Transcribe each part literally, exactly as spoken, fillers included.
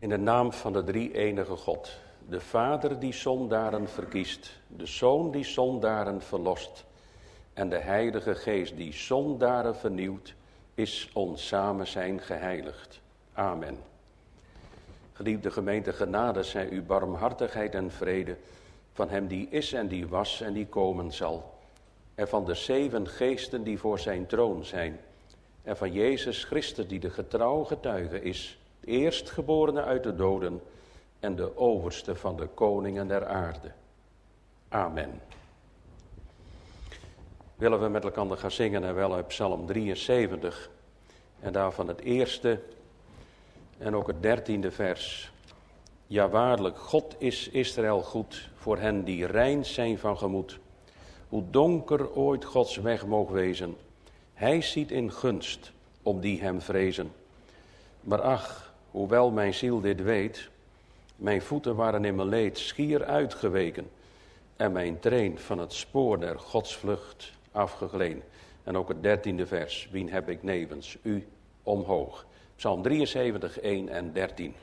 In de naam van de drie-enige God, de Vader die zondaren verkiest, de Zoon die zondaren verlost en de Heilige Geest die zondaren vernieuwt, is ons samen zijn geheiligd. Amen. Geliefde gemeente, genade zij u, barmhartigheid en vrede van hem die is en die was en die komen zal, en van de zeven geesten die voor zijn troon zijn, en van Jezus Christus die de getrouw getuige is, de eerstgeborene uit de doden en de overste van de koningen der aarde. Amen. Willen we met elkaar gaan zingen en wel uit Psalm drieënzeventig en daarvan het eerste en ook het dertiende vers. Ja waarlijk, God is Israël goed voor hen die rein zijn van gemoed. Hoe donker ooit Gods weg moog wezen, hij ziet in gunst op die hem vrezen. Maar ach, hoewel mijn ziel dit weet, mijn voeten waren in mijn leed schier uitgeweken en mijn treen van het spoor der godsvlucht afgegleen. En ook het dertiende vers, wien heb ik nevens u omhoog. Psalm drieënzeventig, één en dertien.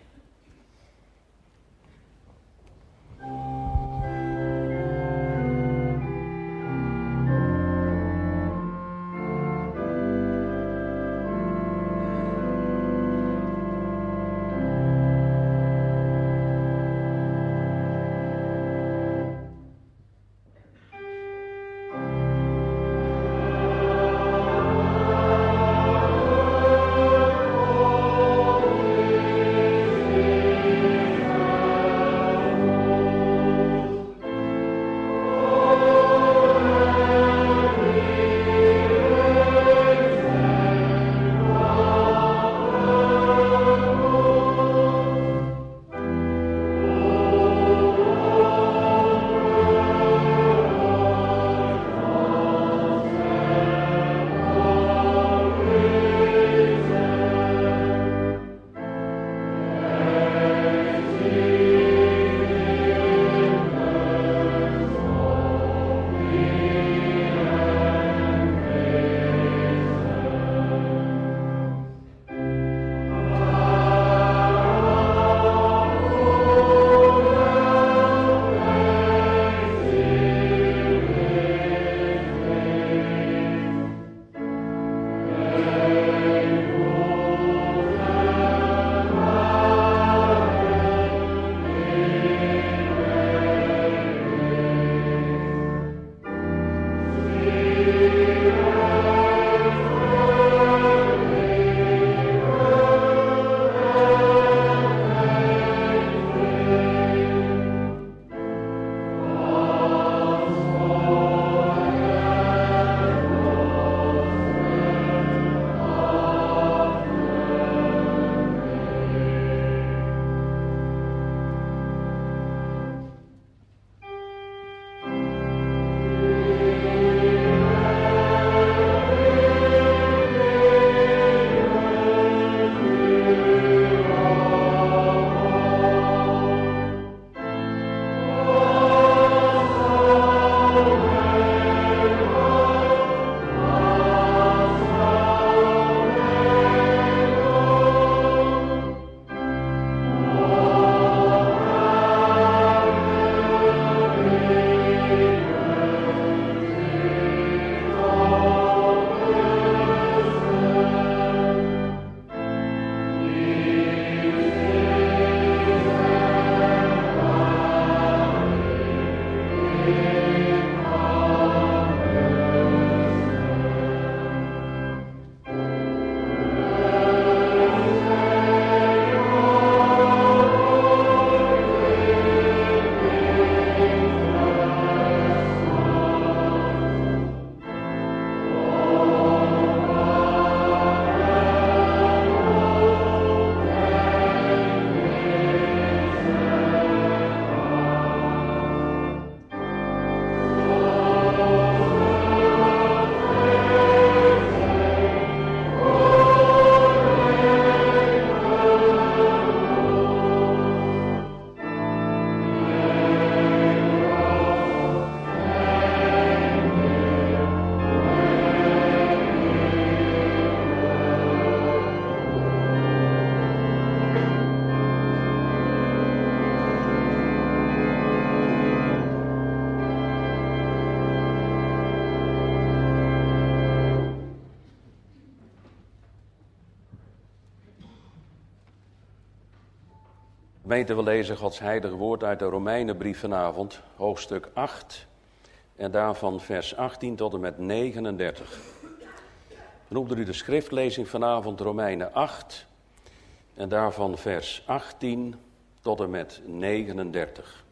Gemeente, we lezen Gods heilige woord uit de Romeinenbrief vanavond, hoofdstuk acht. En daarvan vers achttien tot en met negenendertig. Noemde u de schriftlezing vanavond Romeinen acht. En daarvan vers achttien tot en met negenendertig.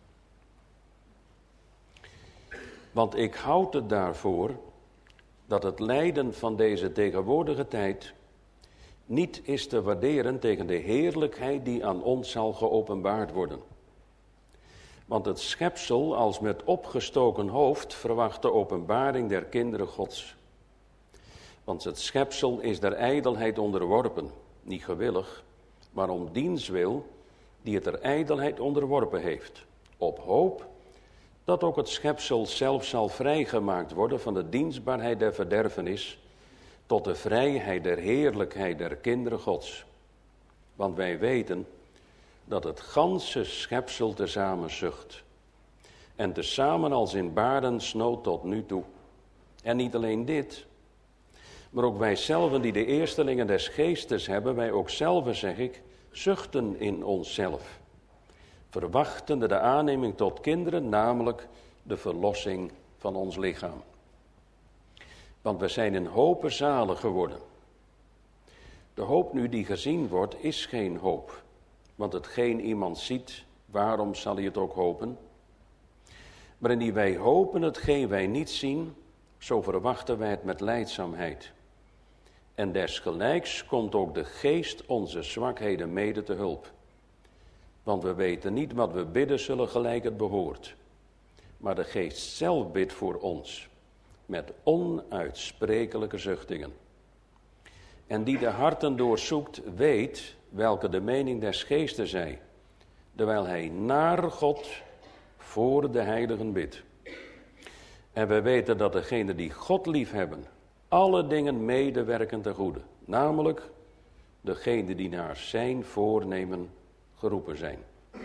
Want ik houd het daarvoor dat het lijden van deze tegenwoordige tijd niet is te waarderen tegen de heerlijkheid die aan ons zal geopenbaard worden. Want het schepsel als met opgestoken hoofd verwacht de openbaring der kinderen Gods. Want het schepsel is der ijdelheid onderworpen, niet gewillig, maar om diens wil, die het der ijdelheid onderworpen heeft, op hoop dat ook het schepsel zelf zal vrijgemaakt worden van de dienstbaarheid der verderfenis, tot de vrijheid der heerlijkheid der kinderen Gods. Want wij weten dat het ganse schepsel tezamen zucht, en tezamen als in barensnood tot nu toe. En niet alleen dit, maar ook wij zelven die de eerstelingen des geestes hebben, wij ook zelven, zeg ik, zuchten in onszelf, verwachtende de aanneming tot kinderen, namelijk de verlossing van ons lichaam. Want we zijn in hope zalig geworden. De hoop nu die gezien wordt, is geen hoop. Want hetgeen iemand ziet, waarom zal hij het ook hopen? Maar indien wij hopen hetgeen wij niet zien, zo verwachten wij het met lijdzaamheid. En desgelijks komt ook de geest onze zwakheden mede te hulp. Want we weten niet wat we bidden zullen gelijk het behoort. Maar de geest zelf bidt voor ons, met onuitsprekelijke zuchtingen. En die de harten doorzoekt, weet welke de mening des geestes zij, terwijl hij naar God voor de heiligen bidt. En we weten dat degenen die God liefhebben, alle dingen medewerken ten goede, namelijk degenen die naar zijn voornemen geroepen zijn.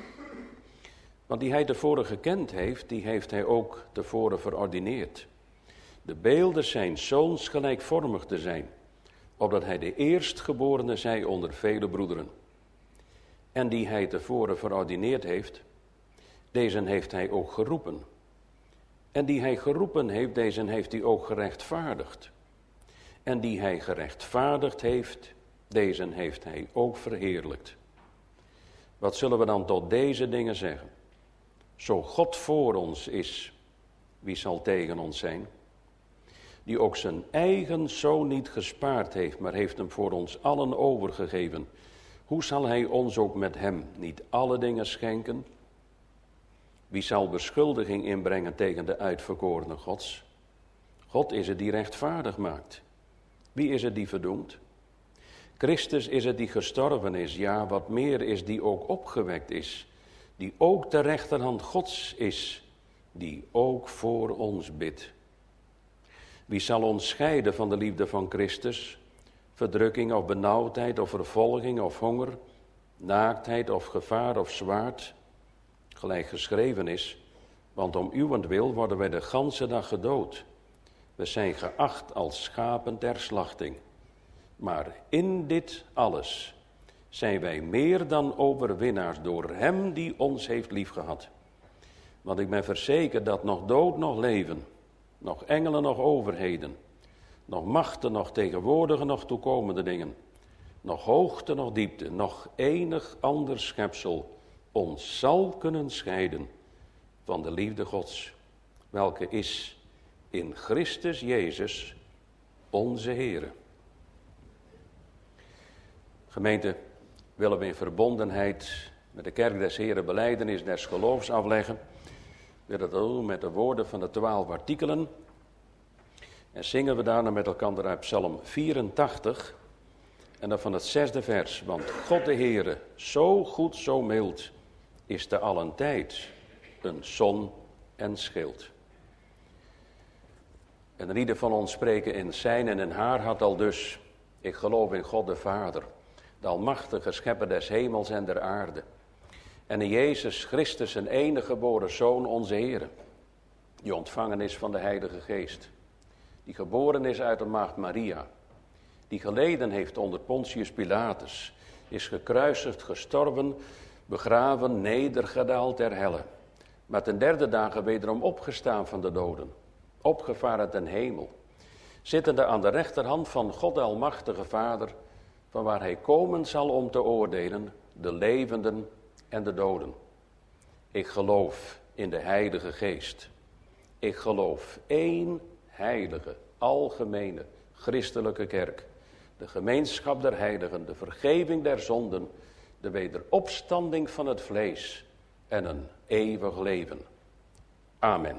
Want die hij tevoren gekend heeft, die heeft hij ook tevoren verordineerd. De beelden zijn zoons gelijkvormig te zijn, opdat hij de eerstgeborene zij onder vele broederen. En die hij tevoren verordineerd heeft, deze heeft hij ook geroepen. En die hij geroepen heeft, deze heeft hij ook gerechtvaardigd. En die hij gerechtvaardigd heeft, deze heeft hij ook verheerlijkt. Wat zullen we dan tot deze dingen zeggen? Zo God voor ons is, wie zal tegen ons zijn? Die ook zijn eigen zoon niet gespaard heeft, maar heeft hem voor ons allen overgegeven. Hoe zal hij ons ook met hem niet alle dingen schenken? Wie zal beschuldiging inbrengen tegen de uitverkorene Gods? God is het die rechtvaardig maakt. Wie is het die verdoemt? Christus is het die gestorven is, ja, wat meer is, die ook opgewekt is, die ook de rechterhand Gods is, die ook voor ons bidt. Wie zal ons scheiden van de liefde van Christus? Verdrukking of benauwdheid of vervolging of honger, naaktheid of gevaar of zwaard? Gelijk geschreven is, want om uwentwil worden wij de ganse dag gedood. We zijn geacht als schapen ter slachting. Maar in dit alles zijn wij meer dan overwinnaars door hem die ons heeft liefgehad. Want ik ben verzekerd dat nog dood, nog leven, nog engelen, nog overheden, nog machten, nog tegenwoordige, nog toekomende dingen, nog hoogte, nog diepte, nog enig ander schepsel ons zal kunnen scheiden van de liefde Gods, welke is in Christus Jezus, onze Heere. Gemeente, willen we in verbondenheid met de kerk des Heren belijdenis des geloofs afleggen. We willen dat doen met de woorden van de twaalf artikelen. En zingen we daarna met elkaar uit Psalm vierentachtig. En dan van het zesde vers. Want God de Heere, zo goed, zo mild, is te allen tijd een zon en schild. En ieder van ons spreken in zijn en in haar hart al dus. Ik geloof in God de Vader, de almachtige schepper des hemels en der aarde. En in Jezus Christus, zijn enige geboren Zoon, onze Heere, die ontvangen is van de Heilige Geest. Die geboren is uit de maagd Maria. Die geleden heeft onder Pontius Pilatus. Is gekruisigd, gestorven, begraven, nedergedaald ter helle, maar ten derde dagen wederom opgestaan van de doden, opgevaren ten hemel, zittende aan de rechterhand van God de Almachtige Vader, van waar hij komen zal om te oordelen, de levenden en de doden. Ik geloof in de Heilige Geest. Ik geloof één heilige, algemene, christelijke kerk, de gemeenschap der heiligen, de vergeving der zonden, de wederopstanding van het vlees en een eeuwig leven. Amen.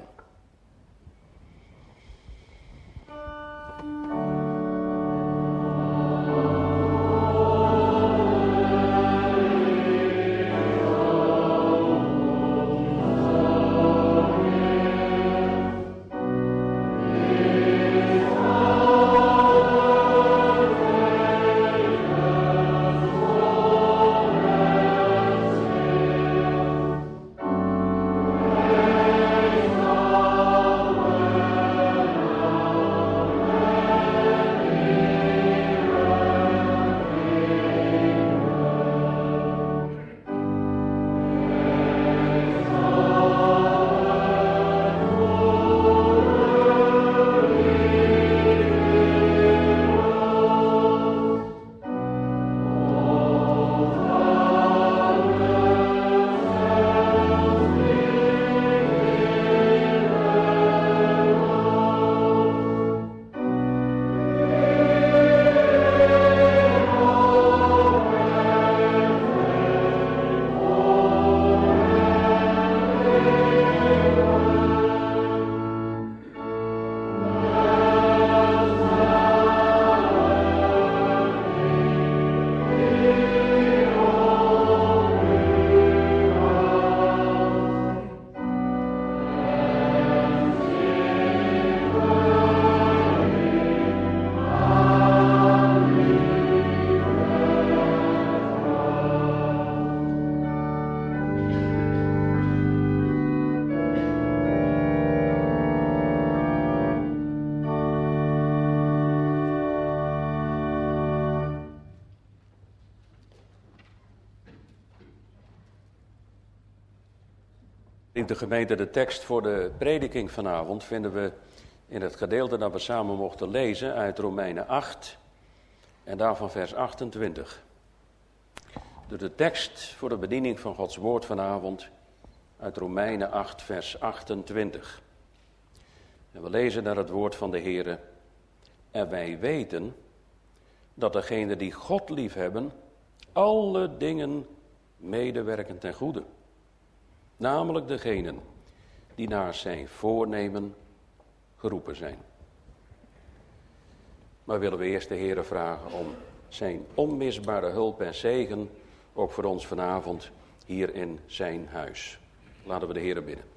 In de gemeente de tekst voor de prediking vanavond vinden we in het gedeelte dat we samen mochten lezen uit Romeinen acht en daarvan vers achtentwintig. Dus de tekst voor de bediening van Gods woord vanavond uit Romeinen acht vers achtentwintig. En we lezen daar het woord van de Heere. En wij weten dat degenen die God liefhebben alle dingen medewerken ten goede. Namelijk degenen die naar zijn voornemen geroepen zijn. Maar willen we eerst de Heere vragen om zijn onmisbare hulp en zegen, ook voor ons vanavond hier in zijn huis. Laten we de Heere bidden.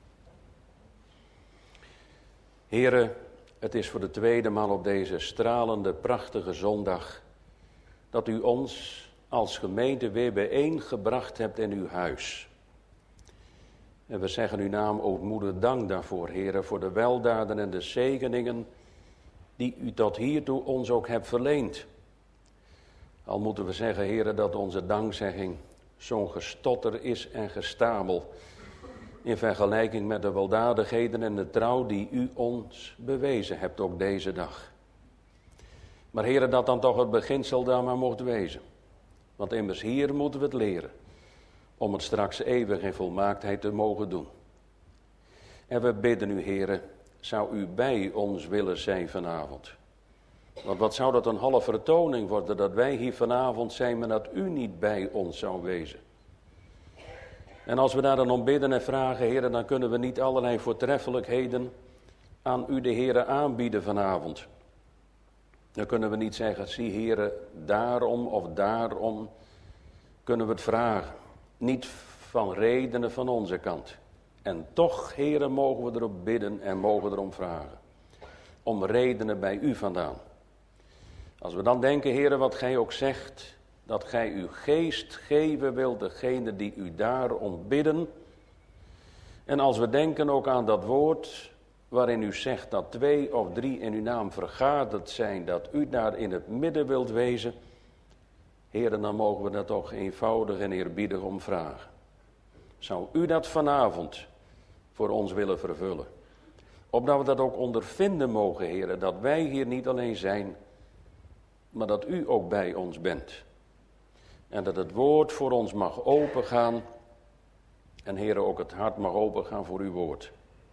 Heere, het is voor de tweede maal op deze stralende, prachtige zondag dat u ons als gemeente weer bijeengebracht hebt in uw huis. En we zeggen uw naam ootmoedig dank daarvoor, Heere, voor de weldaden en de zegeningen die u tot hiertoe ons ook hebt verleend. Al moeten we zeggen, Heere, dat onze dankzegging zo'n gestotter is en gestamel in vergelijking met de weldadigheden en de trouw die u ons bewezen hebt ook deze dag. Maar Heere, dat dan toch het beginsel daar maar mocht wezen. Want immers hier moeten we het leren, om het straks eeuwig in volmaaktheid te mogen doen. En we bidden u, Heere, zou u bij ons willen zijn vanavond. Want wat zou dat een halve vertoning worden, dat wij hier vanavond zijn, maar dat u niet bij ons zou wezen. En als we daar dan om bidden en vragen, Heere, dan kunnen we niet allerlei voortreffelijkheden aan u, de Heere, aanbieden vanavond. Dan kunnen we niet zeggen, zie Heere, daarom of daarom kunnen we het vragen. Niet van redenen van onze kant. En toch, Heere, mogen we erop bidden en mogen erom vragen. Om redenen bij u vandaan. Als we dan denken, Heere, wat gij ook zegt, dat gij uw geest geven wilt, degene die u daarom bidden. En als we denken ook aan dat woord waarin u zegt dat twee of drie in uw naam vergaderd zijn, dat u daar in het midden wilt wezen. Heren, dan mogen we dat toch eenvoudig en eerbiedig om vragen. Zou u dat vanavond voor ons willen vervullen? Opdat we dat ook ondervinden mogen, heren, dat wij hier niet alleen zijn, maar dat u ook bij ons bent. En dat het woord voor ons mag opengaan. En heren, ook het hart mag opengaan voor uw woord.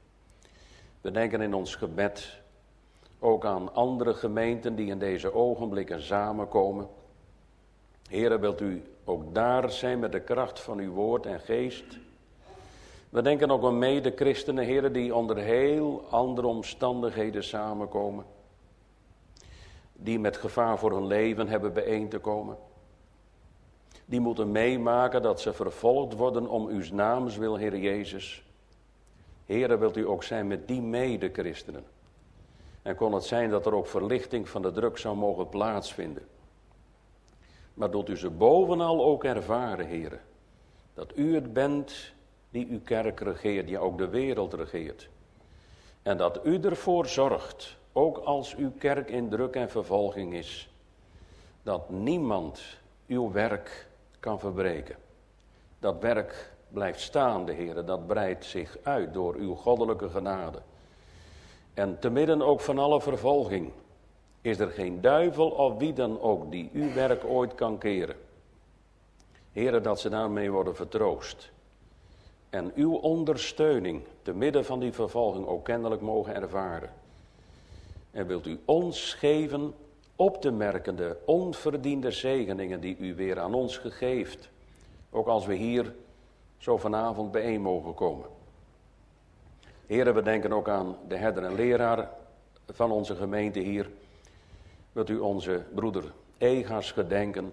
We denken in ons gebed ook aan andere gemeenten die in deze ogenblikken samenkomen. Heren, wilt u ook daar zijn met de kracht van uw woord en geest. We denken ook aan mede-christenen, heren, die onder heel andere omstandigheden samenkomen. Die met gevaar voor hun leven hebben bijeen te komen. Die moeten meemaken dat ze vervolgd worden om uw naams wil, Heer Jezus. Heren, wilt u ook zijn met die mede-christenen. En kon het zijn dat er ook verlichting van de druk zou mogen plaatsvinden. Maar doet u ze bovenal ook ervaren, heren. Dat u het bent die uw kerk regeert, die ook de wereld regeert. En dat u ervoor zorgt, ook als uw kerk in druk en vervolging is, dat niemand uw werk kan verbreken. Dat werk blijft staan, de Heer, dat breidt zich uit door uw goddelijke genade. En te midden ook van alle vervolging is er geen duivel of wie dan ook die uw werk ooit kan keren. Heere, dat ze daarmee worden vertroost. En uw ondersteuning te midden van die vervolging ook kennelijk mogen ervaren. En wilt u ons geven op te merken de onverdiende zegeningen die u weer aan ons gegeeft. Ook als we hier zo vanavond bijeen mogen komen. Heere, we denken ook aan de herder en leraar van onze gemeente hier. Wilt u onze broeder Egas gedenken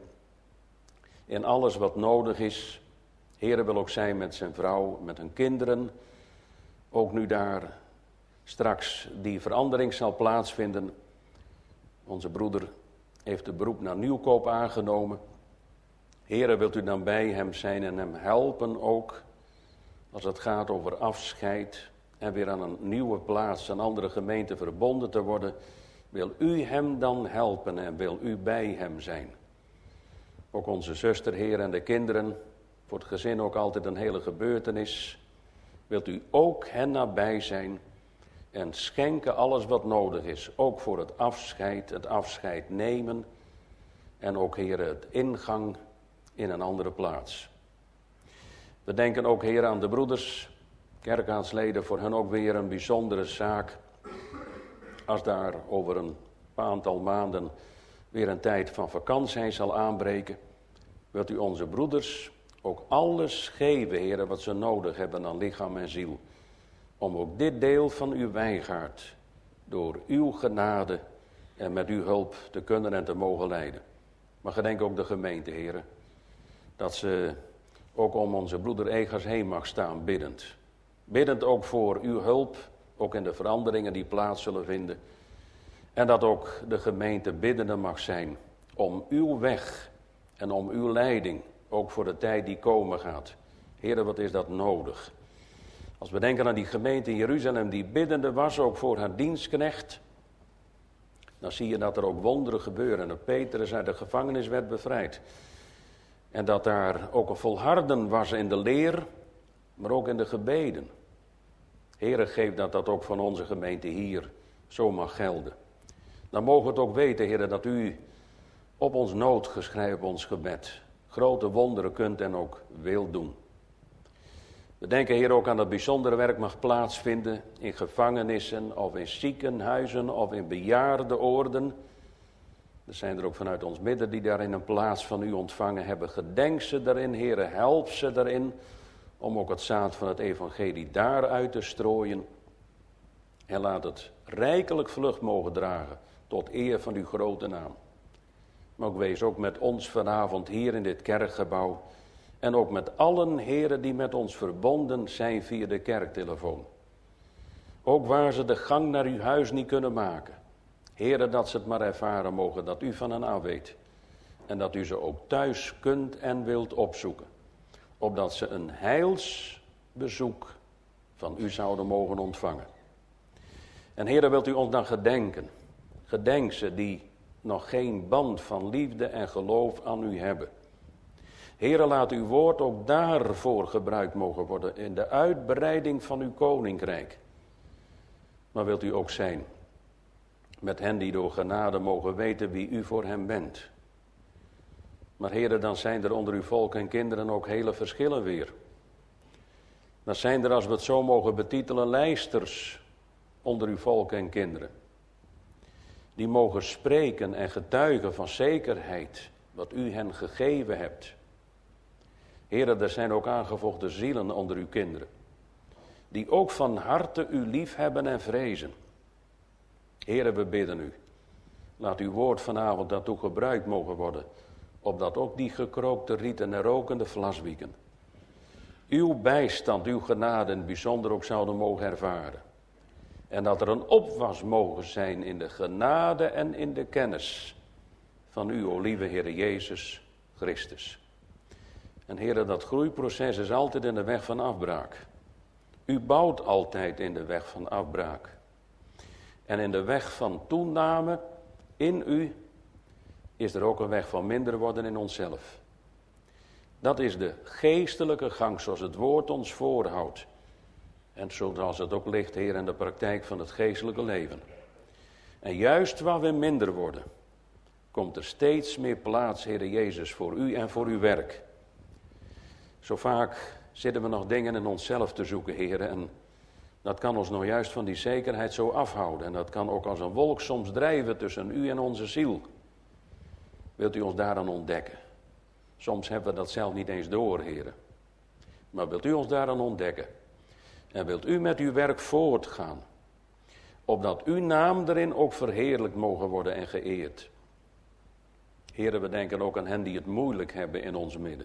in alles wat nodig is. Heere, wil ook zijn met zijn vrouw, met hun kinderen. Ook nu daar straks die verandering zal plaatsvinden. Onze broeder heeft de beroep naar Nieuwkoop aangenomen. Heere, wilt u dan bij hem zijn en hem helpen ook als het gaat over afscheid en weer aan een nieuwe plaats, een andere gemeente verbonden te worden. Wil u hem dan helpen en wil u bij hem zijn? Ook onze zuster, Heer, en de kinderen, voor het gezin ook altijd een hele gebeurtenis. Wilt u ook hen nabij zijn en schenken alles wat nodig is. Ook voor het afscheid, het afscheid nemen en ook, Heer, het ingang in een andere plaats. We denken ook, Heer, aan de broeders, kerkaadsleden, voor hen ook weer een bijzondere zaak. Als daar over een aantal maanden weer een tijd van vakantie zal aanbreken, wilt u onze broeders ook alles geven, Heer, wat ze nodig hebben aan lichaam en ziel. Om ook dit deel van uw wijngaard door uw genade en met uw hulp te kunnen en te mogen leiden. Maar gedenk ook de gemeente, Heer, dat ze ook om onze broeder Egas heen mag staan, biddend. Biddend ook voor uw hulp, ook in de veranderingen die plaats zullen vinden. En dat ook de gemeente biddende mag zijn om uw weg en om uw leiding, ook voor de tijd die komen gaat. Heer, wat is dat nodig? Als we denken aan die gemeente in Jeruzalem die biddende was, ook voor haar dienstknecht, dan zie je dat er ook wonderen gebeuren. En dat Petrus uit de gevangenis werd bevrijd. En dat daar ook een volharden was in de leer, maar ook in de gebeden. Heere, geef dat dat ook van onze gemeente hier zo mag gelden. Dan mogen we het ook weten, Heere, dat u op ons noodgeschrei, op ons gebed, grote wonderen kunt en ook wil doen. We denken, Heer, ook aan dat bijzondere werk mag plaatsvinden in gevangenissen of in ziekenhuizen of in bejaardenoorden. Er zijn er ook vanuit ons midden die daarin een plaats van u ontvangen hebben. Gedenk ze daarin, Heere, help ze daarin, om ook het zaad van het evangelie daaruit te strooien. En laat het rijkelijk vlucht mogen dragen tot eer van uw grote naam. Maar ook wees ook met ons vanavond hier in dit kerkgebouw. En ook met allen, heren, die met ons verbonden zijn via de kerktelefoon. Ook waar ze de gang naar uw huis niet kunnen maken. Heren, dat ze het maar ervaren mogen, dat u van hen af weet. En dat u ze ook thuis kunt en wilt opzoeken. Opdat ze een heilsbezoek van u zouden mogen ontvangen. En heren, wilt u ons dan gedenken. Gedenk ze die nog geen band van liefde en geloof aan u hebben. Heere, laat uw woord ook daarvoor gebruikt mogen worden in de uitbreiding van uw koninkrijk. Maar wilt u ook zijn met hen die door genade mogen weten wie u voor hen bent. Maar Heere, dan zijn er onder uw volk en kinderen ook hele verschillen weer. Dan zijn er, als we het zo mogen betitelen, lijsters onder uw volk en kinderen. Die mogen spreken en getuigen van zekerheid wat u hen gegeven hebt. Heere, er zijn ook aangevochten zielen onder uw kinderen. Die ook van harte u lief hebben en vrezen. Heere, we bidden u. Laat uw woord vanavond daartoe gebruikt mogen worden. Opdat ook die gekrookte rieten en rokende vlaswieken uw bijstand, uw genade in het bijzonder ook zouden mogen ervaren. En dat er een opwas mogen zijn in de genade en in de kennis van u, o lieve Heere Jezus Christus. En Heere, dat groeiproces is altijd in de weg van afbraak. U bouwt altijd in de weg van afbraak. En in de weg van toename in u is er ook een weg van minder worden in onszelf. Dat is de geestelijke gang zoals het woord ons voorhoudt. En zoals het ook ligt, Heer, in de praktijk van het geestelijke leven. En juist waar we minder worden, komt er steeds meer plaats, Heer Jezus, voor u en voor uw werk. Zo vaak zitten we nog dingen in onszelf te zoeken, Heer, en dat kan ons nou juist van die zekerheid zo afhouden. En dat kan ook als een wolk soms drijven tussen u en onze ziel. Wilt u ons daaraan ontdekken? Soms hebben we dat zelf niet eens door, Heer. Maar wilt u ons daaraan ontdekken? En wilt u met uw werk voortgaan? Opdat uw naam erin ook verheerlijkt mogen worden en geëerd. Heer, we denken ook aan hen die het moeilijk hebben in ons midden.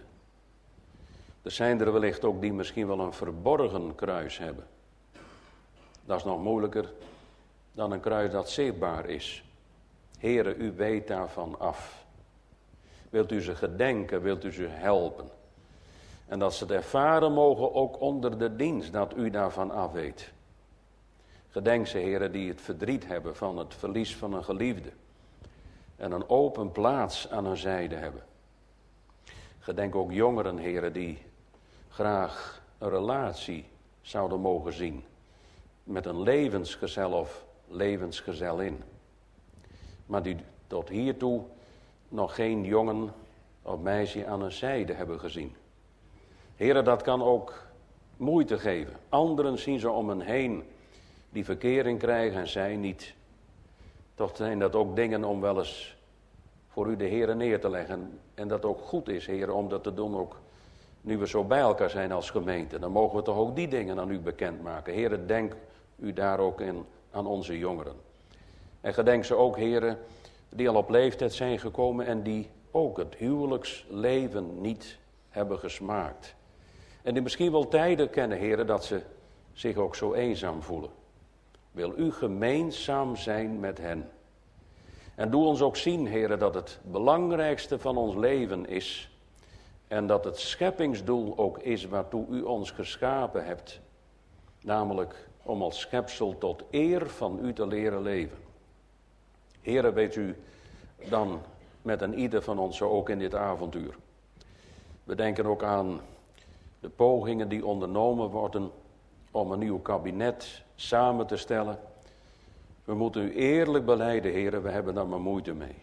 Er zijn er wellicht ook die misschien wel een verborgen kruis hebben. Dat is nog moeilijker dan een kruis dat zichtbaar is. Heere, u weet daarvan af. Wilt u ze gedenken, wilt u ze helpen. En dat ze het ervaren mogen ook onder de dienst, dat u daarvan af weet. Gedenk ze, heren, die het verdriet hebben van het verlies van een geliefde. En een open plaats aan hun zijde hebben. Gedenk ook jongeren, heren, die graag een relatie zouden mogen zien. Met een levensgezel of levensgezellin. Maar die tot hiertoe nog geen jongen of meisje aan hun zijde hebben gezien. Heren, dat kan ook moeite geven. Anderen zien ze om hen heen die verkering krijgen en zij niet. Toch zijn dat ook dingen om wel eens voor u de Heren neer te leggen. En dat ook goed is, Heren, om dat te doen ook nu we zo bij elkaar zijn als gemeente. Dan mogen we toch ook die dingen aan u bekendmaken. Heren, denk u daar ook in aan onze jongeren. En gedenk ze ook, heren, die al op leeftijd zijn gekomen en die ook het huwelijksleven niet hebben gesmaakt. En die misschien wel tijden kennen, heren, dat ze zich ook zo eenzaam voelen. Wil u gemeenzaam zijn met hen. En doe ons ook zien, heren, dat het belangrijkste van ons leven is. En dat het scheppingsdoel ook is waartoe u ons geschapen hebt. Namelijk om als schepsel tot eer van u te leren leven. Heren, weet u dan met een ieder van ons zo ook in dit avontuur. We denken ook aan de pogingen die ondernomen worden om een nieuw kabinet samen te stellen. We moeten u eerlijk belijden, heren, we hebben daar maar moeite mee.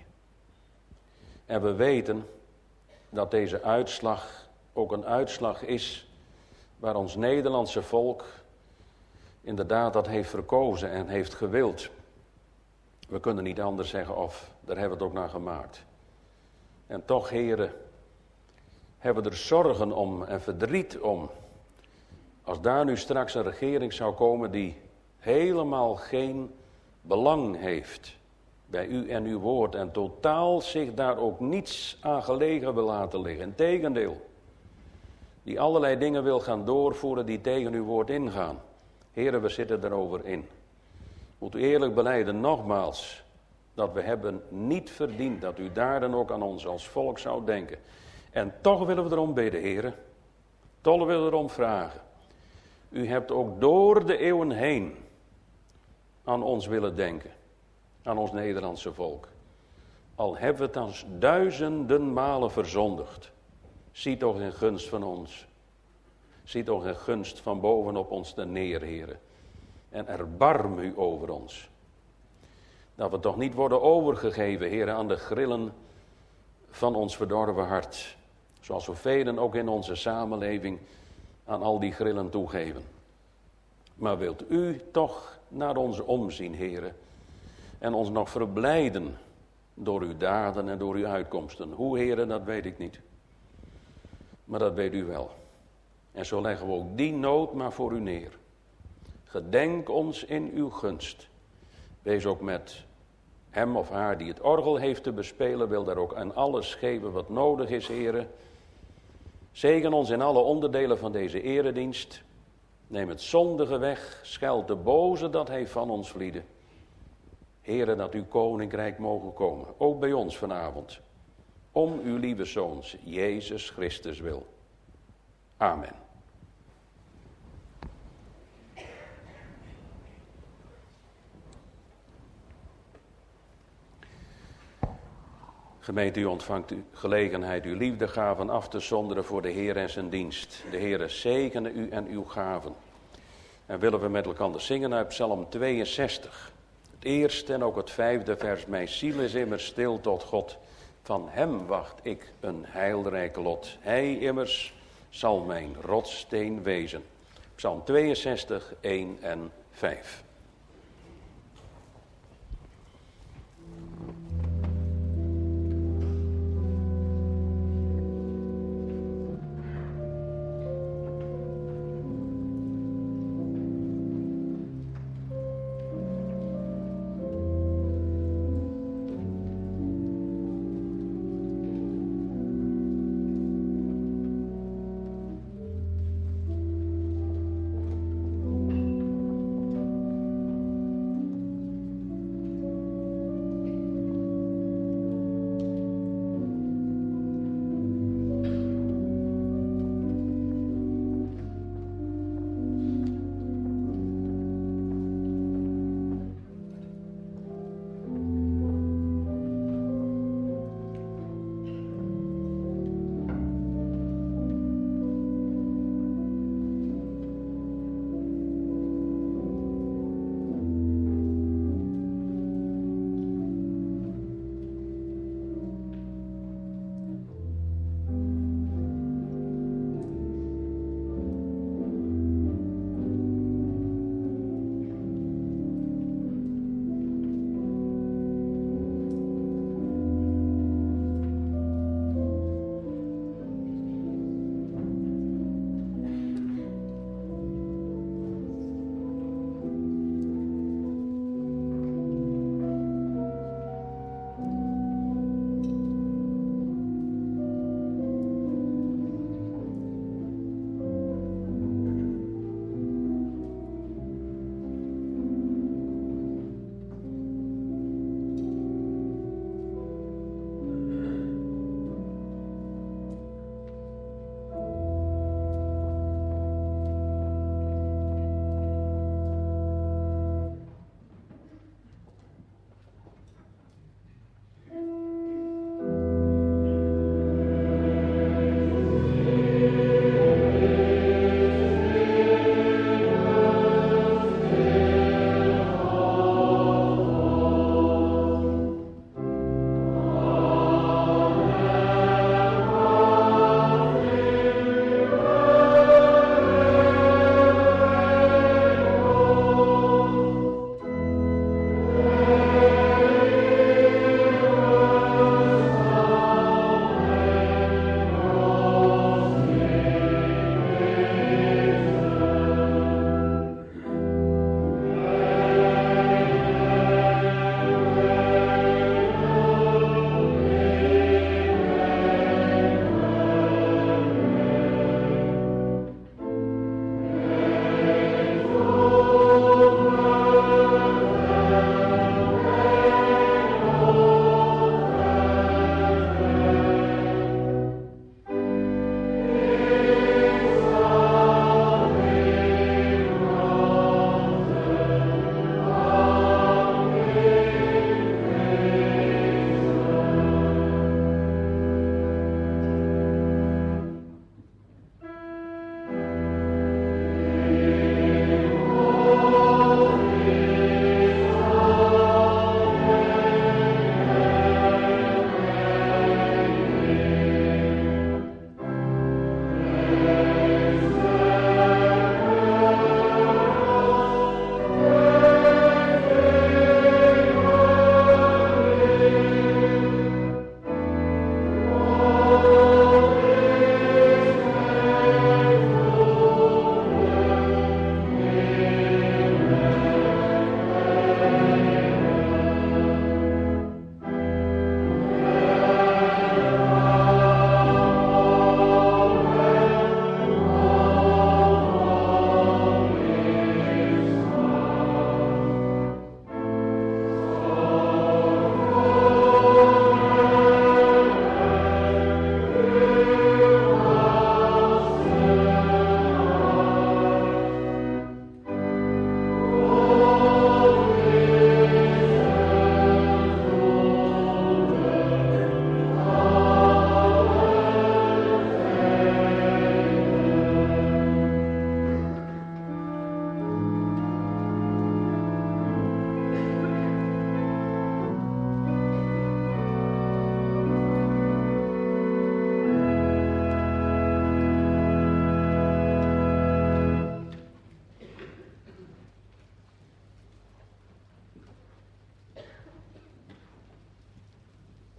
En we weten dat deze uitslag ook een uitslag is waar ons Nederlandse volk inderdaad dat heeft verkozen en heeft gewild. We kunnen niet anders zeggen of, daar hebben we het ook naar gemaakt. En toch, heren, hebben we er zorgen om en verdriet om. Als daar nu straks een regering zou komen die helemaal geen belang heeft bij u en uw woord en totaal zich daar ook niets aan gelegen wil laten liggen. Integendeel, die allerlei dingen wil gaan doorvoeren die tegen uw woord ingaan. Heren, we zitten erover in. Moet u eerlijk belijden, nogmaals, dat we hebben niet verdiend dat u daar dan ook aan ons als volk zou denken. En toch willen we erom bidden, heren. Toch willen we erom vragen. U hebt ook door de eeuwen heen aan ons willen denken. Aan ons Nederlandse volk. Al hebben we het als duizenden malen verzondigd. Zie toch in gunst van ons. Zie toch in gunst van bovenop ons te neer, Heere. En erbarm u over ons. Dat we toch niet worden overgegeven, Heere, aan de grillen van ons verdorven hart. Zoals we velen ook in onze samenleving aan al die grillen toegeven. Maar wilt u toch naar ons omzien, Heere. En ons nog verblijden door uw daden en door uw uitkomsten. Hoe, Heere, dat weet ik niet. Maar dat weet u wel. En zo leggen we ook die nood maar voor u neer. Gedenk ons in uw gunst. Wees ook met hem of haar die het orgel heeft te bespelen. Wil daar ook aan alles geven wat nodig is, Heere. Zegen ons in alle onderdelen van deze eredienst. Neem het zondige weg. Scheld de boze dat hij van ons vliede. Heere, dat uw koninkrijk mogen komen. Ook bij ons vanavond. Om uw lieve Zoons, Jezus Christus wil. Amen. Gemeente, u ontvangt u gelegenheid uw liefdegaven af te zonderen voor de Heer en zijn dienst. De Heere zegene u en uw gaven. En willen we met elkaar zingen uit Psalm tweeënzestig. Het eerste en ook het vijfde vers. Mijn ziel is immers stil tot God. Van hem wacht ik een heilrijk lot. Hij immers zal mijn rotssteen wezen. Psalm tweeënzestig, één en vijf.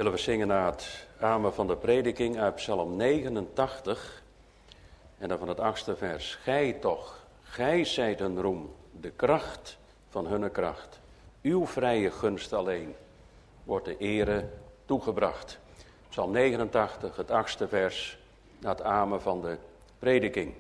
willen we zingen naar het amen van de prediking uit Psalm negenentachtig en dan van het achtste vers. Gij toch, gij zijt een roem, de kracht van hunne kracht. Uw vrije gunst alleen wordt de ere toegebracht. Psalm negenentachtig, het achtste vers, naar het amen van de prediking.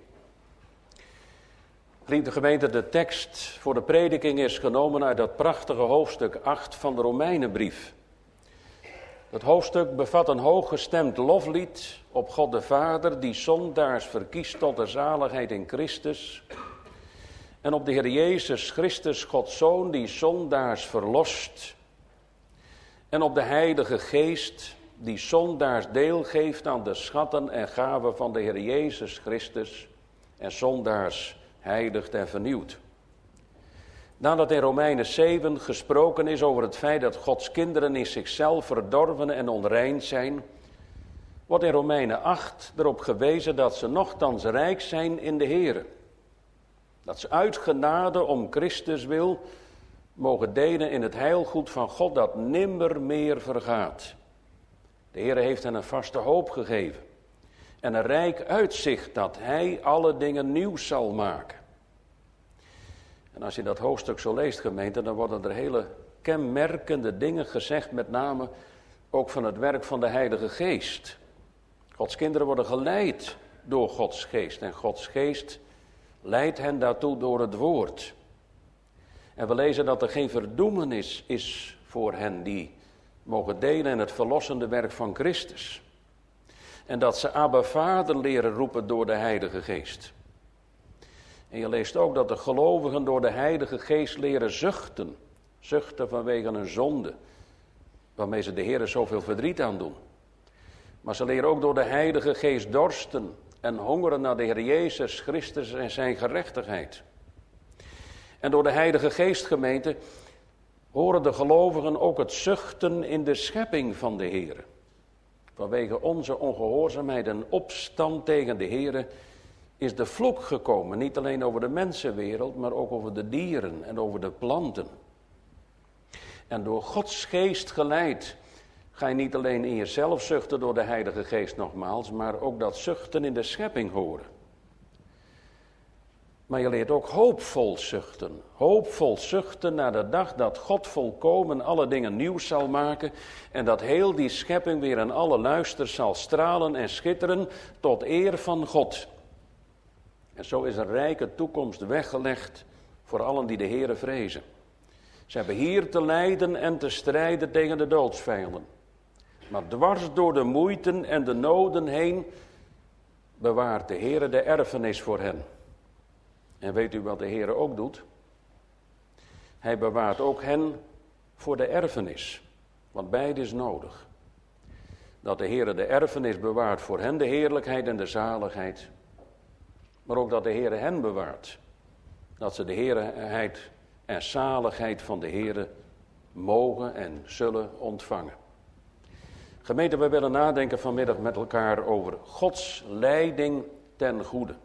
Vrienden gemeente, de tekst voor de prediking is genomen uit dat prachtige hoofdstuk acht van de Romeinenbrief. Het hoofdstuk bevat een hooggestemd loflied op God de Vader, die zondaars verkiest tot de zaligheid in Christus. En op de Heer Jezus Christus, Gods Zoon, die zondaars verlost. En op de Heilige Geest, die zondaars deel geeft aan de schatten en gaven van de Heer Jezus Christus. En zondaars heiligt en vernieuwt. Nadat in Romeinen zeven gesproken is over het feit dat Gods kinderen in zichzelf verdorven en onrein zijn, wordt in Romeinen acht erop gewezen dat ze nochtans rijk zijn in de Here. Dat ze uit genade om Christus wil mogen delen in het heilgoed van God dat nimmer meer vergaat. De Heer heeft hen een vaste hoop gegeven en een rijk uitzicht dat Hij alle dingen nieuw zal maken. En als je dat hoofdstuk zo leest, gemeente, dan worden er hele kenmerkende dingen gezegd, met name ook van het werk van de Heilige Geest. Gods kinderen worden geleid door Gods Geest en Gods Geest leidt hen daartoe door het woord. En we lezen dat er geen verdoemenis is voor hen die mogen delen in het verlossende werk van Christus. En dat ze Abba Vader leren roepen door de Heilige Geest. En je leest ook dat de gelovigen door de Heilige Geest leren zuchten. Zuchten vanwege een zonde, waarmee ze de Heer zoveel verdriet aan doen. Maar ze leren ook door de Heilige Geest dorsten en hongeren naar de Heer Jezus Christus en zijn gerechtigheid. En door de Heilige Geest, gemeente, horen de gelovigen ook het zuchten in de schepping van de Heer. Vanwege onze ongehoorzaamheid en opstand tegen de Heer is de vloek gekomen. Niet alleen over de mensenwereld, maar ook over de dieren en over de planten. En door Gods Geest geleid ga je niet alleen in jezelf zuchten door de Heilige Geest nogmaals, maar ook dat zuchten in de schepping horen. Maar je leert ook hoopvol zuchten. Hoopvol zuchten naar de dag dat God volkomen alle dingen nieuw zal maken en dat heel die schepping weer in alle luister zal stralen en schitteren tot eer van God. En zo is een rijke toekomst weggelegd voor allen die de Heere vrezen. Ze hebben hier te lijden en te strijden tegen de doodsvijanden. Maar dwars door de moeiten en de noden heen bewaart de Heere de erfenis voor hen. En weet u wat de Heere ook doet? Hij bewaart ook hen voor de erfenis. Want beide is nodig. Dat de Heere de erfenis bewaart voor hen, de heerlijkheid en de zaligheid. Maar ook dat de Heere hen bewaart. Dat ze de heerlijkheid en zaligheid van de Heere mogen en zullen ontvangen. Gemeente, we willen nadenken vanmiddag met elkaar over Gods leiding ten goede.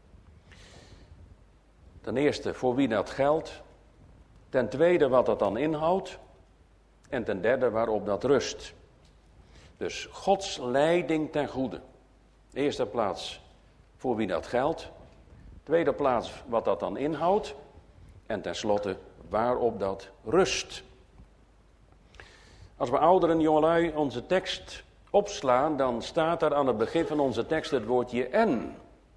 Ten eerste, voor wie dat geldt. Ten tweede, wat dat dan inhoudt. En ten derde, waarop dat rust. Dus Gods leiding ten goede. Eerste plaats, voor wie dat geldt. Tweede plaats, wat dat dan inhoudt. En tenslotte, waarop dat rust. Als we ouderen, jongelui, onze tekst opslaan, dan staat daar aan het begin van onze tekst het woordje en.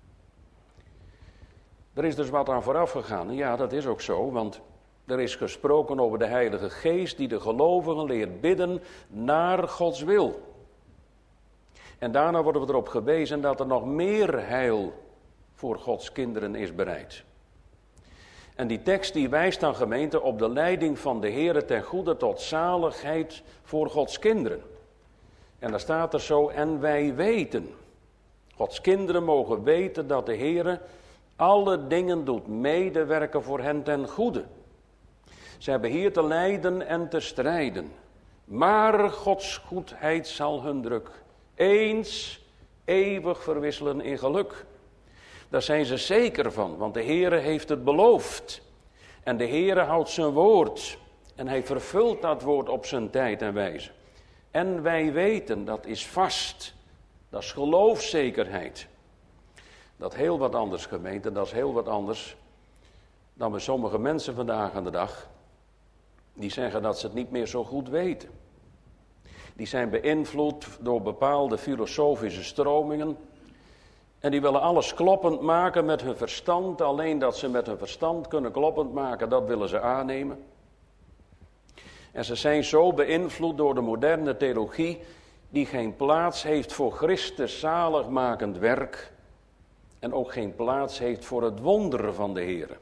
Er is dus wat aan vooraf gegaan. Ja, dat is ook zo, want er is gesproken over de Heilige Geest die de gelovigen leert bidden naar Gods wil. En daarna worden we erop gewezen dat er nog meer heil voor Gods kinderen is bereid. En die tekst die wijst dan, gemeente, op de leiding van de Heere ten goede tot zaligheid voor Gods kinderen. En daar staat er zo, en wij weten. Gods kinderen mogen weten dat de Heere alle dingen doet medewerken voor hen ten goede. Ze hebben hier te lijden en te strijden. Maar Gods goedheid zal hun druk eens eeuwig verwisselen in geluk. Daar zijn ze zeker van, want de Heere heeft het beloofd. En de Heere houdt zijn woord. En hij vervult dat woord op zijn tijd en wijze. En wij weten, dat is vast. Dat is geloofszekerheid. Dat is heel wat anders, gemeente. Dat is heel wat anders dan bij sommige mensen vandaag aan de dag. Die zeggen dat ze het niet meer zo goed weten. Die zijn beïnvloed door bepaalde filosofische stromingen. En die willen alles kloppend maken met hun verstand. Alleen dat ze met hun verstand kunnen kloppend maken, dat willen ze aannemen. En ze zijn zo beïnvloed door de moderne theologie, die geen plaats heeft voor Christus zaligmakend werk. En ook geen plaats heeft voor het wonder van de Heer.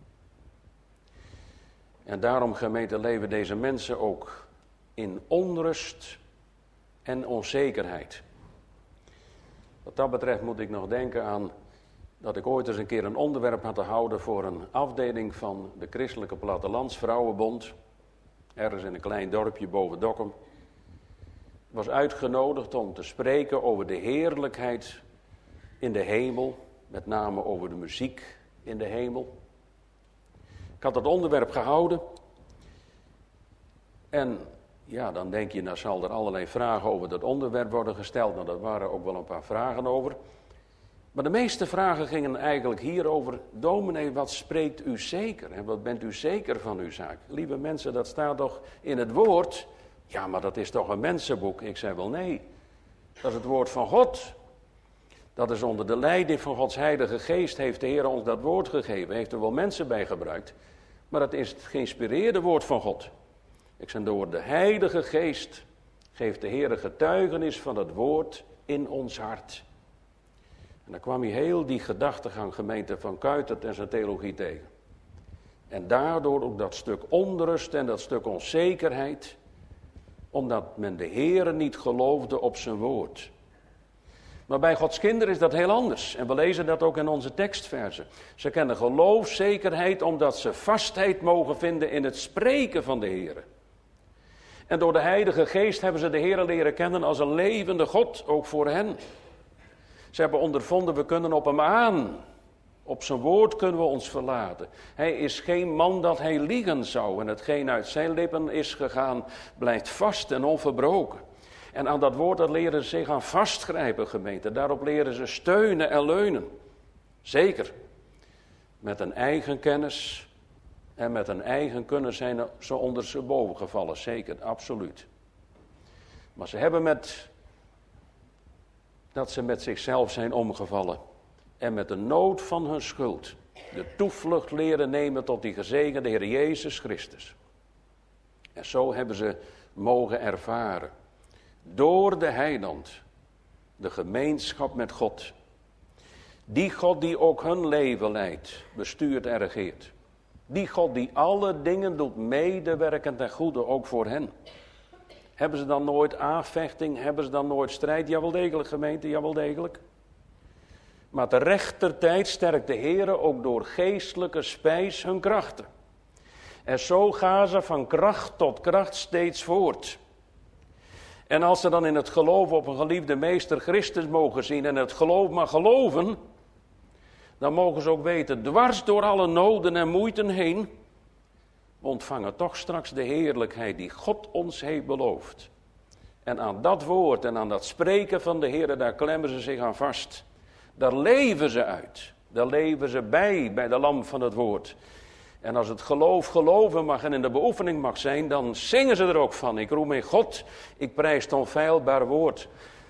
En daarom, gemeente, leven deze mensen ook in onrust en onzekerheid. Wat dat betreft moet ik nog denken aan dat ik ooit eens een keer een onderwerp had te houden voor een afdeling van de Christelijke Plattelandsvrouwenbond. Ergens in een klein dorpje boven Dokkum. Ik was uitgenodigd om te spreken over de heerlijkheid in de hemel. Met name over de muziek in de hemel. Ik had dat onderwerp gehouden. En ja, dan denk je, nou zal er allerlei vragen over dat onderwerp worden gesteld. Nou, daar waren ook wel een paar vragen over. Maar de meeste vragen gingen eigenlijk hierover. Dominee, wat spreekt u zeker? En wat bent u zeker van uw zaak? Lieve mensen, dat staat toch in het woord? Ja, maar dat is toch een mensenboek? Ik zei wel nee. Dat is het woord van God. Dat is onder de leiding van Gods Heilige Geest heeft de Heer ons dat woord gegeven. Heeft er wel mensen bij gebruikt. Maar dat is het geïnspireerde woord van God. Ik zei, door de Heilige Geest geeft de Heer getuigenis van het woord in ons hart. En dan kwam hij heel die gedachtegang, gemeente van Kuitert en zijn theologie tegen. En daardoor ook dat stuk onrust en dat stuk onzekerheid. Omdat men de Heer niet geloofde op zijn woord. Maar bij Gods kinderen is dat heel anders. En we lezen dat ook in onze tekstversen. Ze kennen geloofszekerheid omdat ze vastheid mogen vinden in het spreken van de Heer. En door de Heilige Geest hebben ze de Heer leren kennen als een levende God, ook voor hen. Ze hebben ondervonden, we kunnen op hem aan. Op zijn woord kunnen we ons verlaten. Hij is geen man dat hij liegen zou. En hetgeen uit zijn lippen is gegaan, blijft vast en onverbroken. En aan dat woord dat leren ze zich aan vastgrijpen, gemeente. Daarop leren ze steunen en leunen. Zeker. Met een eigen kennis en met een eigen kunnen zijn ze ondersteboven gevallen. Zeker, absoluut. Maar ze hebben met dat ze met zichzelf zijn omgevallen. En met de nood van hun schuld de toevlucht leren nemen tot die gezegende Heer Jezus Christus. En zo hebben ze mogen ervaren. Door de heiland. De gemeenschap met God. Die God die ook hun leven leidt, bestuurt en regeert. Die God die alle dingen doet medewerken ten goede, ook voor hen. Hebben ze dan nooit aanvechting? Hebben ze dan nooit strijd? Ja, wel degelijk, gemeente, ja, wel degelijk. Maar te rechter tijd sterkt de Heer ook door geestelijke spijs hun krachten. En zo gaan ze van kracht tot kracht steeds voort. En als ze dan in het geloof op een geliefde meester Christus mogen zien en het geloof maar geloven, dan mogen ze ook weten, dwars door alle noden en moeiten heen, we ontvangen toch straks de heerlijkheid die God ons heeft beloofd. En aan dat woord en aan dat spreken van de Heer, daar klemmen ze zich aan vast. Daar leven ze uit. Daar leven ze bij, bij de lamp van het woord. En als het geloof geloven mag en in de beoefening mag zijn, dan zingen ze er ook van. Ik roem in God, ik prijs het onfeilbaar woord.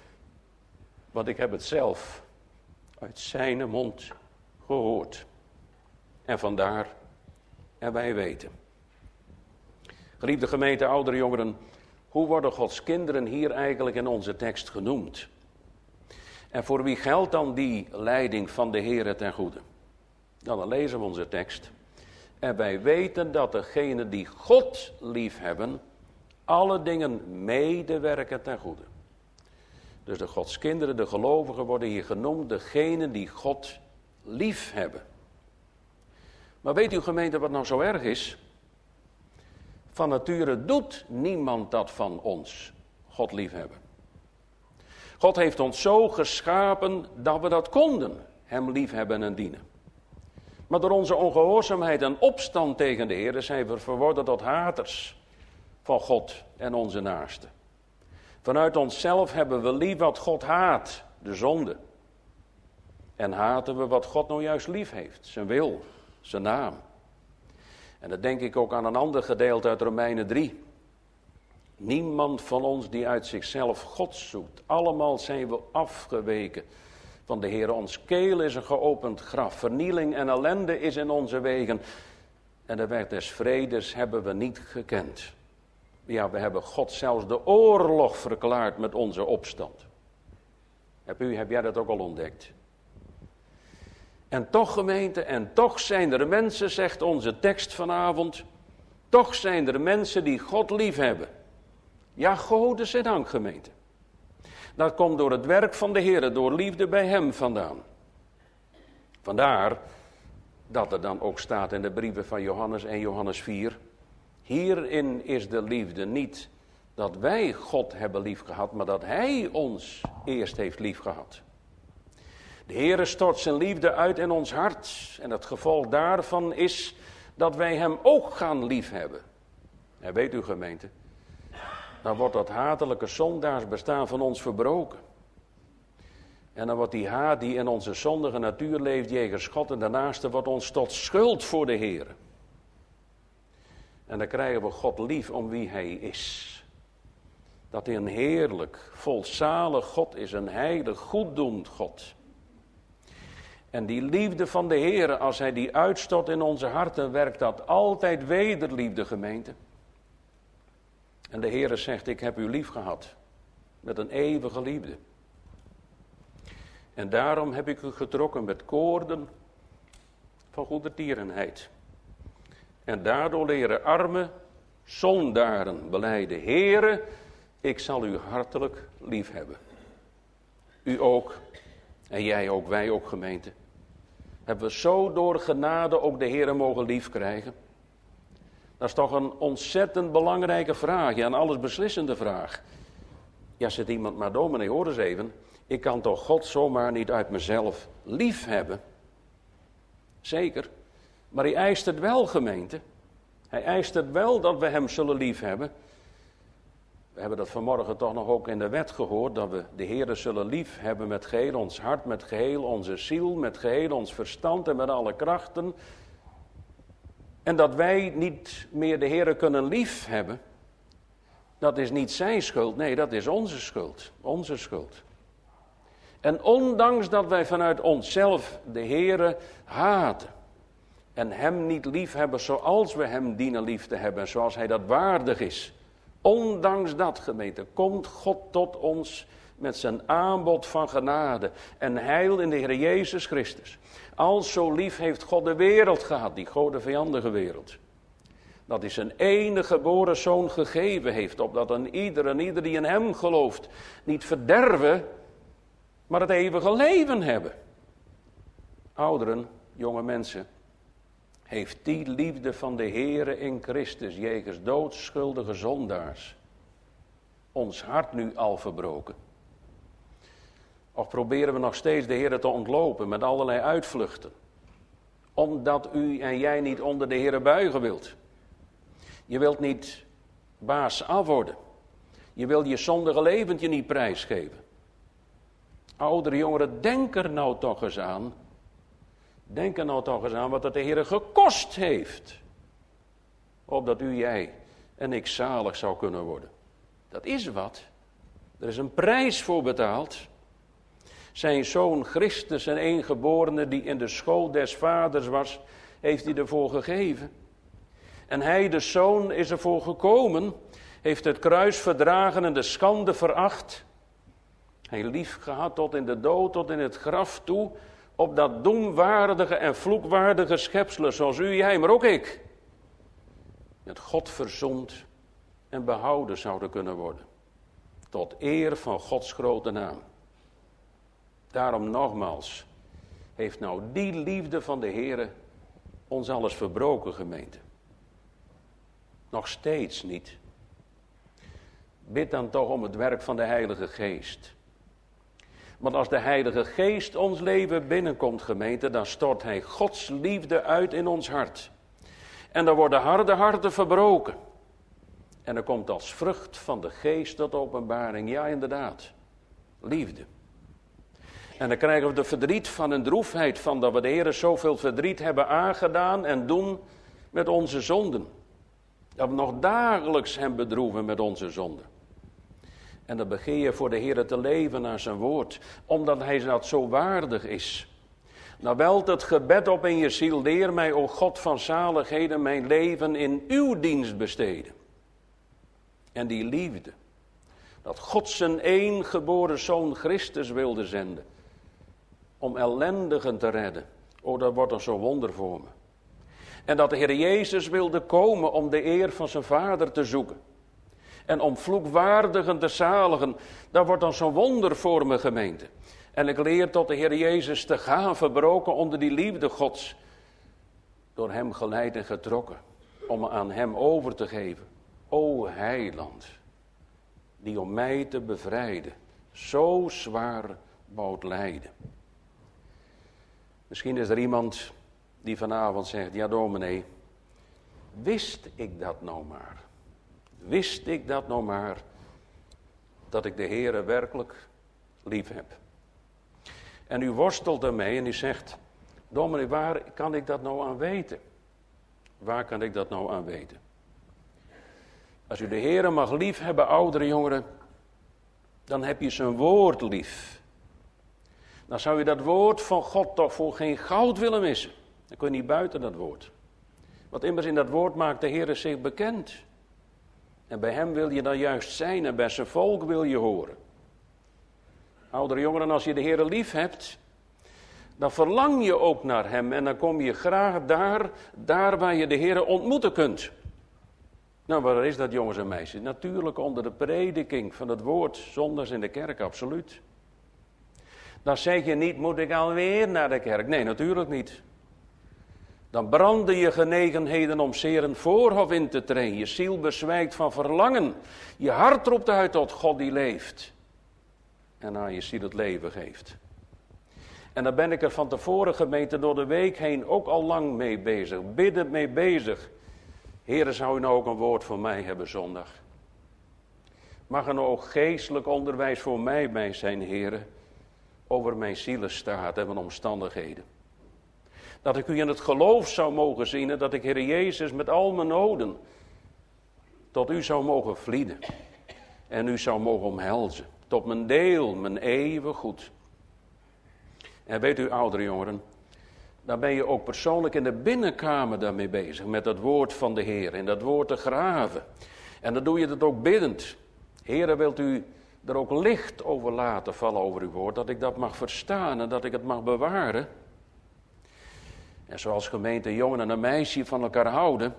Want ik heb het zelf uit zijn mond gehoord. En vandaar, en wij weten. Geliefde gemeente, oudere jongeren, hoe worden Gods kinderen hier eigenlijk in onze tekst genoemd? En voor wie geldt dan die leiding van de Heer ten goede? Nou, dan lezen we onze tekst. En wij weten dat degenen die God liefhebben, alle dingen medewerken ten goede. Dus de Gods kinderen, de gelovigen, worden hier genoemd, degenen die God liefhebben. Maar weet u, gemeente, wat nou zo erg is? Van nature doet niemand dat van ons, God liefhebben. God heeft ons zo geschapen dat we dat konden, hem liefhebben en dienen. Maar door onze ongehoorzaamheid en opstand tegen de Heer zijn we verworden tot haters van God en onze naasten. Vanuit onszelf hebben we lief wat God haat, de zonde. En haten we wat God nou juist lief heeft, zijn wil, zijn naam. En dan denk ik ook aan een ander gedeelte uit Romeinen drie. Niemand van ons die uit zichzelf God zoekt. Allemaal zijn we afgeweken van de Heer. Ons keel is een geopend graf. Vernieling en ellende is in onze wegen. En de weg des vredes hebben we niet gekend. Ja, we hebben God zelfs de oorlog verklaard met onze opstand. Heb u, heb jij dat ook al ontdekt? En toch gemeente, en toch zijn er mensen, zegt onze tekst vanavond, toch zijn er mensen die God lief hebben. Ja, Gode zij dank, gemeente. Dat komt door het werk van de Heer, door liefde bij hem vandaan. Vandaar dat er dan ook staat in de brieven van Johannes en Johannes vier. Hierin is de liefde niet dat wij God hebben lief gehad, maar dat hij ons eerst heeft lief gehad. De Heere stort zijn liefde uit in ons hart. En het gevolg daarvan is dat wij hem ook gaan liefhebben. En weet u, gemeente, dan wordt dat hatelijke zondaarsbestaan van ons verbroken. En dan wordt die haat die in onze zondige natuur leeft jegens God en daarnaast wordt ons tot schuld voor de Heere. En dan krijgen we God lief om wie hij is. Dat hij een heerlijk, volzalig God is, een heilig, goeddoend God. En die liefde van de Heere, als hij die uitstort in onze harten, werkt dat altijd wederliefde, gemeente. En de Heere zegt, ik heb u lief gehad, met een eeuwige liefde. En daarom heb ik u getrokken met koorden van goedertierenheid. En daardoor leren arme zondaren belijden, Heere, ik zal u hartelijk lief hebben. U ook, en jij ook, wij ook, gemeente. Hebben we zo door genade ook de Heere mogen lief krijgen? Dat is toch een ontzettend belangrijke vraag, ja, een allesbeslissende vraag. Ja, zit iemand maar, dominee, hoor eens even. Ik kan toch God zomaar niet uit mezelf lief hebben? Zeker, maar hij eist het wel, gemeente. Hij eist het wel dat we hem zullen lief hebben. We hebben dat vanmorgen toch nog ook in de wet gehoord, dat we de Heere zullen lief hebben met geheel ons hart, met geheel onze ziel, met geheel ons verstand en met alle krachten. En dat wij niet meer de Heere kunnen lief hebben, dat is niet zijn schuld, nee, dat is onze schuld, onze schuld. En ondanks dat wij vanuit onszelf de Heere haten en hem niet lief hebben zoals we hem dienen lief te hebben, zoals hij dat waardig is. Ondanks dat, gemeente, komt God tot ons met zijn aanbod van genade en heil in de Heer Jezus Christus. Al zo lief heeft God de wereld gehad, die gode vijandige wereld. Dat hij zijn enige geboren zoon gegeven heeft, opdat een ieder en ieder die in hem gelooft niet verderven, maar het eeuwige leven hebben. Ouderen, jonge mensen, heeft die liefde van de Heere in Christus jegens doodschuldige zondaars ons hart nu al verbroken? Of proberen we nog steeds de Heere te ontlopen met allerlei uitvluchten, omdat u en jij niet onder de Heere buigen wilt? Je wilt niet baas af worden. Je wilt je zondige leventje niet prijsgeven. Oudere jongeren, denk er nou toch eens aan. Denk er nou toch eens aan wat het de Heere gekost heeft. Opdat u, jij en ik zalig zou kunnen worden. Dat is wat. Er is een prijs voor betaald. Zijn zoon Christus, een eengeborene die in de school des vaders was, heeft hij ervoor gegeven. En hij, de zoon, is ervoor gekomen, heeft het kruis verdragen en de schande veracht. Hij lief gehad tot in de dood, tot in het graf toe, op dat doemwaardige en vloekwaardige schepselen, zoals u, jij, maar ook ik, met God verzoend en behouden zouden kunnen worden. Tot eer van Gods grote naam. Daarom nogmaals, heeft nou die liefde van de Heere ons alles verbroken, gemeente? Nog steeds niet. Bid dan toch om het werk van de Heilige Geest. Want als de Heilige Geest ons leven binnenkomt, gemeente, dan stort hij Gods liefde uit in ons hart. En dan worden harde harten verbroken. En er komt als vrucht van de geest tot openbaring, ja inderdaad, liefde. En dan krijgen we de verdriet van een droefheid van dat we de Heer zoveel verdriet hebben aangedaan en doen met onze zonden. Dat we nog dagelijks hem bedroeven met onze zonden. En dan begeer je voor de Heer te leven naar zijn woord, omdat hij dat zo waardig is. Nou welt het gebed op in je ziel, leer mij, o God van zaligheden, mijn leven in uw dienst besteden. En die liefde, dat God zijn één geboren zoon Christus wilde zenden, om ellendigen te redden. Oh, dat wordt dan zo'n wonder voor me. En dat de Heer Jezus wilde komen om de eer van zijn Vader te zoeken. En om vloekwaardigen te zaligen, dat wordt dan zo'n wonder voor me, gemeente. En ik leer tot de Heer Jezus te gaan, verbroken onder die liefde Gods. Door hem geleid en getrokken, om me aan hem over te geven. O heiland, die om mij te bevrijden, zo zwaar woudt lijden. Misschien is er iemand die vanavond zegt, ja dominee, wist ik dat nou maar? Wist ik dat nou maar, dat ik de Heere werkelijk lief heb? En u worstelt ermee en u zegt, dominee, waar kan ik dat nou aan weten? Waar kan ik dat nou aan weten? Als u de Heere mag lief hebben, oudere jongeren, dan heb je zijn woord lief. Dan zou je dat woord van God toch voor geen goud willen missen. Dan kun je niet buiten dat woord. Want immers in dat woord maakt de Heere zich bekend. En bij hem wil je dan juist zijn en bij zijn volk wil je horen. Oudere jongeren, als je de Heere lief hebt, dan verlang je ook naar hem. En dan kom je graag daar, daar waar je de Heere ontmoeten kunt. Nou, waar is dat, jongens en meisjes? Natuurlijk onder de prediking van het woord, zondags in de kerk, absoluut. Dan zeg je niet, moet ik alweer naar de kerk? Nee, natuurlijk niet. Dan branden je genegenheden om zeer een voorhof in te treden. Je ziel bezwijkt van verlangen. Je hart roept uit tot God die leeft. En aan je ziel het leven geeft. En daar ben ik er van tevoren, gemeente, door de week heen ook al lang mee bezig. Biddend mee bezig. Heere, zou u nou ook een woord voor mij hebben zondag? Mag er nou ook geestelijk onderwijs voor mij bij zijn, Heere, over mijn zielenstaat en mijn omstandigheden. Dat ik u in het geloof zou mogen zien en dat ik, Heere Jezus, met al mijn noden tot u zou mogen vlieden. En u zou mogen omhelzen. Tot mijn deel, mijn eeuwig goed. En weet u, oudere jongeren, dan ben je ook persoonlijk in de binnenkamer daarmee bezig. Met het woord van de Heer, in dat woord te graven. En dan doe je het ook biddend. Heere, wilt u er ook licht over laten vallen over uw woord. Dat ik dat mag verstaan en dat ik het mag bewaren. En zoals gemeente jongen en een meisje van elkaar houden,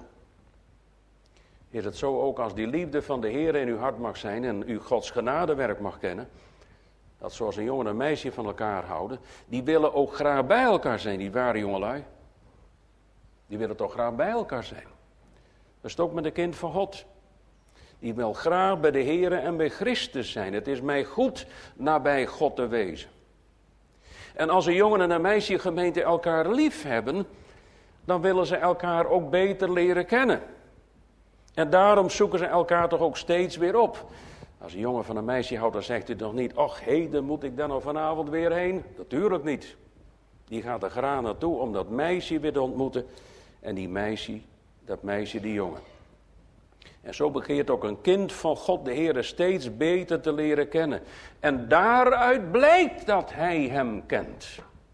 is het zo ook als die liefde van de Heer in uw hart mag zijn en u Gods genadewerk mag kennen. Dat zoals een jongen en een meisje van elkaar houden, die willen ook graag bij elkaar zijn, die ware jongelui. Die willen toch graag bij elkaar zijn. Dat is het ook met een kind van God. Die wil graag bij de Heer en bij Christus zijn. Het is mij goed nabij God te wezen. En als een jongen en een meisje gemeente elkaar lief hebben, dan willen ze elkaar ook beter leren kennen. En daarom zoeken ze elkaar toch ook steeds weer op. Als een jongen van een meisje houdt, dan zegt hij toch niet, och, heden moet ik dan nog vanavond weer heen? Natuurlijk niet. Die gaat er graag naartoe om dat meisje weer te ontmoeten. En die meisje, dat meisje die jongen. En zo begeert ook een kind van God de Heer steeds beter te leren kennen. En daaruit blijkt dat hij hem kent.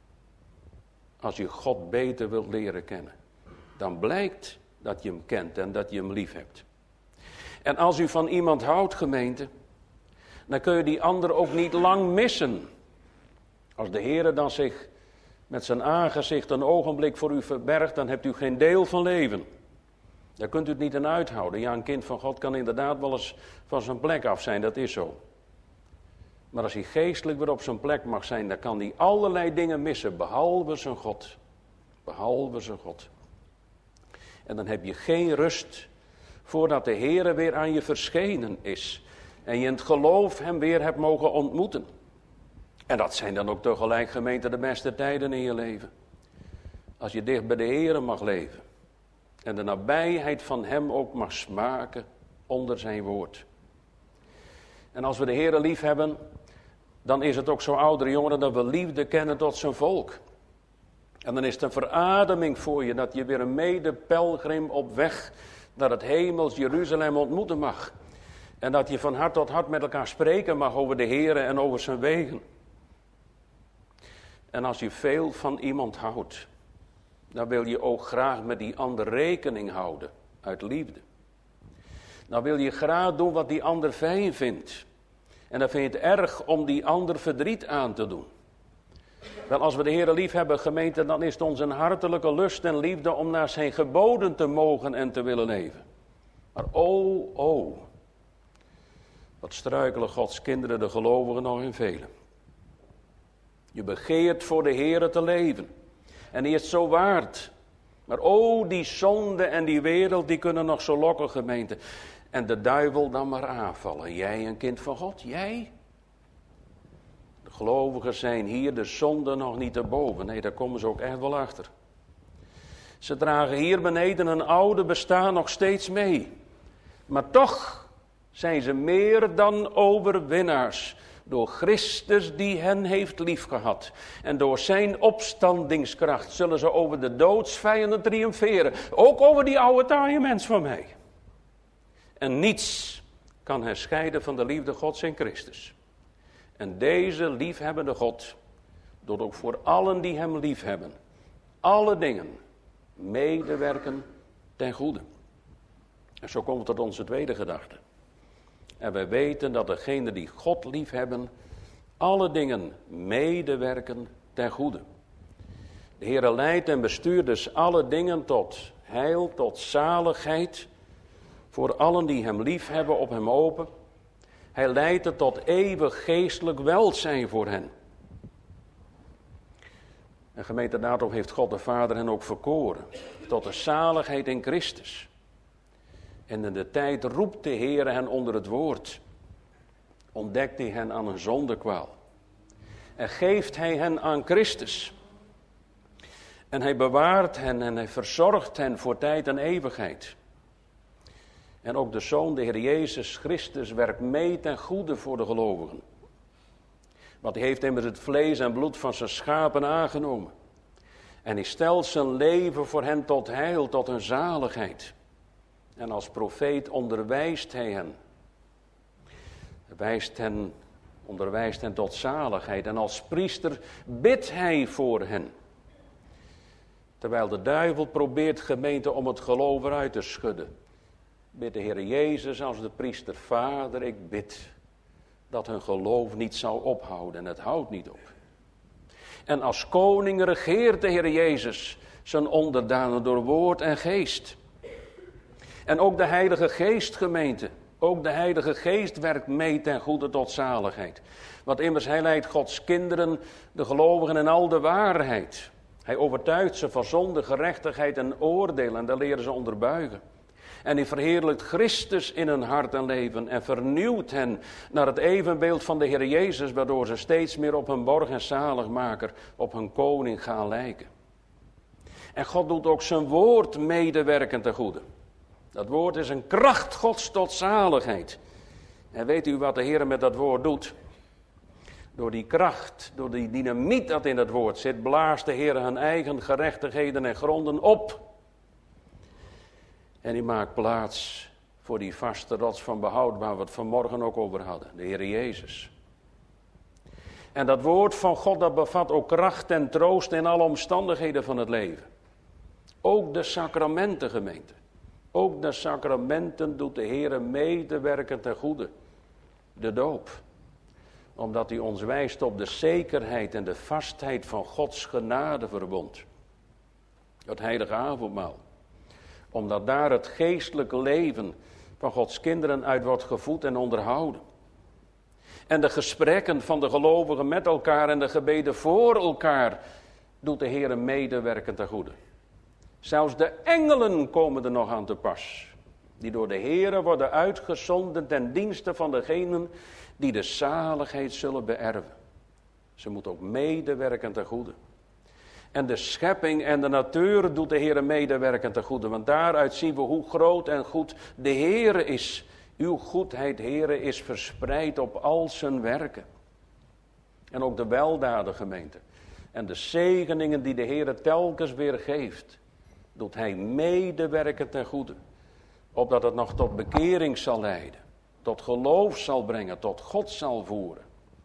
Als je God beter wilt leren kennen, dan blijkt dat je hem kent en dat je hem lief hebt. En als u van iemand houdt, gemeente, dan kun je die ander ook niet lang missen. Als de Heer dan zich met zijn aangezicht een ogenblik voor u verbergt, dan hebt u geen deel van leven. Daar kunt u het niet aan uithouden. Ja, een kind van God kan inderdaad wel eens van zijn plek af zijn, dat is zo. Maar als hij geestelijk weer op zijn plek mag zijn, dan kan hij allerlei dingen missen, behalve zijn God. Behalve zijn God. En dan heb je geen rust voordat de Heere weer aan je verschenen is. En je in het geloof hem weer hebt mogen ontmoeten. En dat zijn dan ook tegelijk, gemeente, de beste tijden in je leven. Als je dicht bij de Heere mag leven. En de nabijheid van hem ook mag smaken. onder zijn woord. En als we de Heere lief hebben, dan is het ook zo, oudere jongeren, dat we liefde kennen tot zijn volk. En dan is het een verademing voor je dat je weer een medepelgrim op weg naar het hemels Jeruzalem ontmoeten mag. En dat je van hart tot hart met elkaar spreken mag over de Heere en over zijn wegen. En als je veel van iemand houdt, dan wil je ook graag met die ander rekening houden, uit liefde. Dan wil je graag doen wat die ander fijn vindt. En dan vind je het erg om die ander verdriet aan te doen. Wel, als we de Heere lief hebben, gemeente, dan is het ons een hartelijke lust en liefde om naar zijn geboden te mogen en te willen leven. Maar o, o, wat struikelen Gods kinderen, de gelovigen, nog in velen. Je begeert voor de Heere te leven. En die is het zo waard. Maar o, die zonde en die wereld, die kunnen nog zo lokken, gemeente. En de duivel dan maar aanvallen. Jij een kind van God, jij? De gelovigen zijn hier de zonde nog niet erboven. Nee, daar komen ze ook echt wel achter. Ze dragen hier beneden een oude bestaan nog steeds mee. Maar toch zijn ze meer dan overwinnaars. Door Christus die hen heeft liefgehad. En door zijn opstandingskracht zullen ze over de doodsvijanden triomferen. Ook over die oude taaie mens van mij. En niets kan hen scheiden van de liefde Gods in Christus. En deze liefhebbende God doet ook voor allen die hem liefhebben, alle dingen medewerken ten goede. En zo komt het tot onze tweede gedachte. En wij weten dat degenen die God liefhebben, alle dingen medewerken ten goede. De Heere leidt en bestuurt dus alle dingen tot heil, tot zaligheid, voor allen die hem liefhebben, op hem open. Hij leidt het tot eeuwig geestelijk welzijn voor hen. En gemeente, daarom heeft God de Vader hen ook verkoren, tot de zaligheid in Christus. En in de tijd roept de Heere hen onder het woord. Ontdekt hij hen aan een zondekwaal. En geeft hij hen aan Christus. En hij bewaart hen en hij verzorgt hen voor tijd en eeuwigheid. En ook de Zoon, de Heer Jezus Christus, werkt mee ten goede voor de gelovigen. Want hij heeft immers het vlees en bloed van zijn schapen aangenomen. En hij stelt zijn leven voor hen tot heil, tot een zaligheid. En als profeet onderwijst hij hen. Wijst hen, onderwijst hen tot zaligheid. En als priester bidt hij voor hen. Terwijl de duivel probeert, gemeente, om het geloof eruit te schudden. Bidt de Heer Jezus als de priester: Vader, ik bid dat hun geloof niet zou ophouden. En het houdt niet op. En als koning regeert de Heer Jezus zijn onderdanen door woord en geest. En ook de Heilige Geest, gemeente, ook de Heilige Geest werkt mee ten goede tot zaligheid. Want immers hij leidt Gods kinderen, de gelovigen, in al de waarheid. Hij overtuigt ze van zonde, gerechtigheid en oordeel en daar leren ze onderbuigen. En hij verheerlijkt Christus in hun hart en leven en vernieuwt hen naar het evenbeeld van de Heer Jezus, waardoor ze steeds meer op hun borg en zaligmaker, op hun koning gaan lijken. En God doet ook zijn woord medewerken ten goede. Dat woord is een kracht Gods tot zaligheid. En weet u wat de Heer met dat woord doet? Door die kracht, door die dynamiet dat in het woord zit, blaast de Heer hun eigen gerechtigheden en gronden op. En die maakt plaats voor die vaste rots van behoud waar we het vanmorgen ook over hadden. De Heer Jezus. En dat woord van God, dat bevat ook kracht en troost in alle omstandigheden van het leven. Ook de sacramenten, gemeente. Ook de sacramenten doet de Heer medewerken ten goede. De doop. Omdat hij ons wijst op de zekerheid en de vastheid van Gods genadeverbond. Het heilige avondmaal. Omdat daar het geestelijke leven van Gods kinderen uit wordt gevoed en onderhouden. En de gesprekken van de gelovigen met elkaar en de gebeden voor elkaar doet de Heer medewerken ten goede. Zelfs de engelen komen er nog aan te pas. Die door de Heere worden uitgezonden ten dienste van degenen die de zaligheid zullen beërven. Ze moeten ook medewerken ten goede. En de schepping en de natuur doet de Heere medewerken ten goede. Want daaruit zien we hoe groot en goed de Heere is Uw goedheid, Heere, is verspreid op al zijn werken. En ook de weldaden, gemeente. En de zegeningen die de Heere telkens weer geeft, doet hij medewerken ten goede. Opdat het nog tot bekering zal leiden. Tot geloof zal brengen, tot God zal voeren.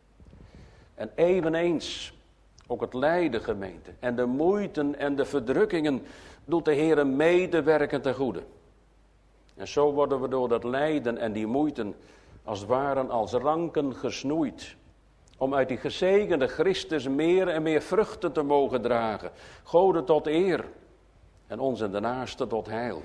En eveneens ook het lijden, gemeente. En de moeiten en de verdrukkingen doet de Heere medewerken ten goede. En zo worden we door dat lijden en die moeiten als het ware als ranken gesnoeid. Om uit die gezegende Christus meer en meer vruchten te mogen dragen. Gode tot eer en ons en de naaste tot heil.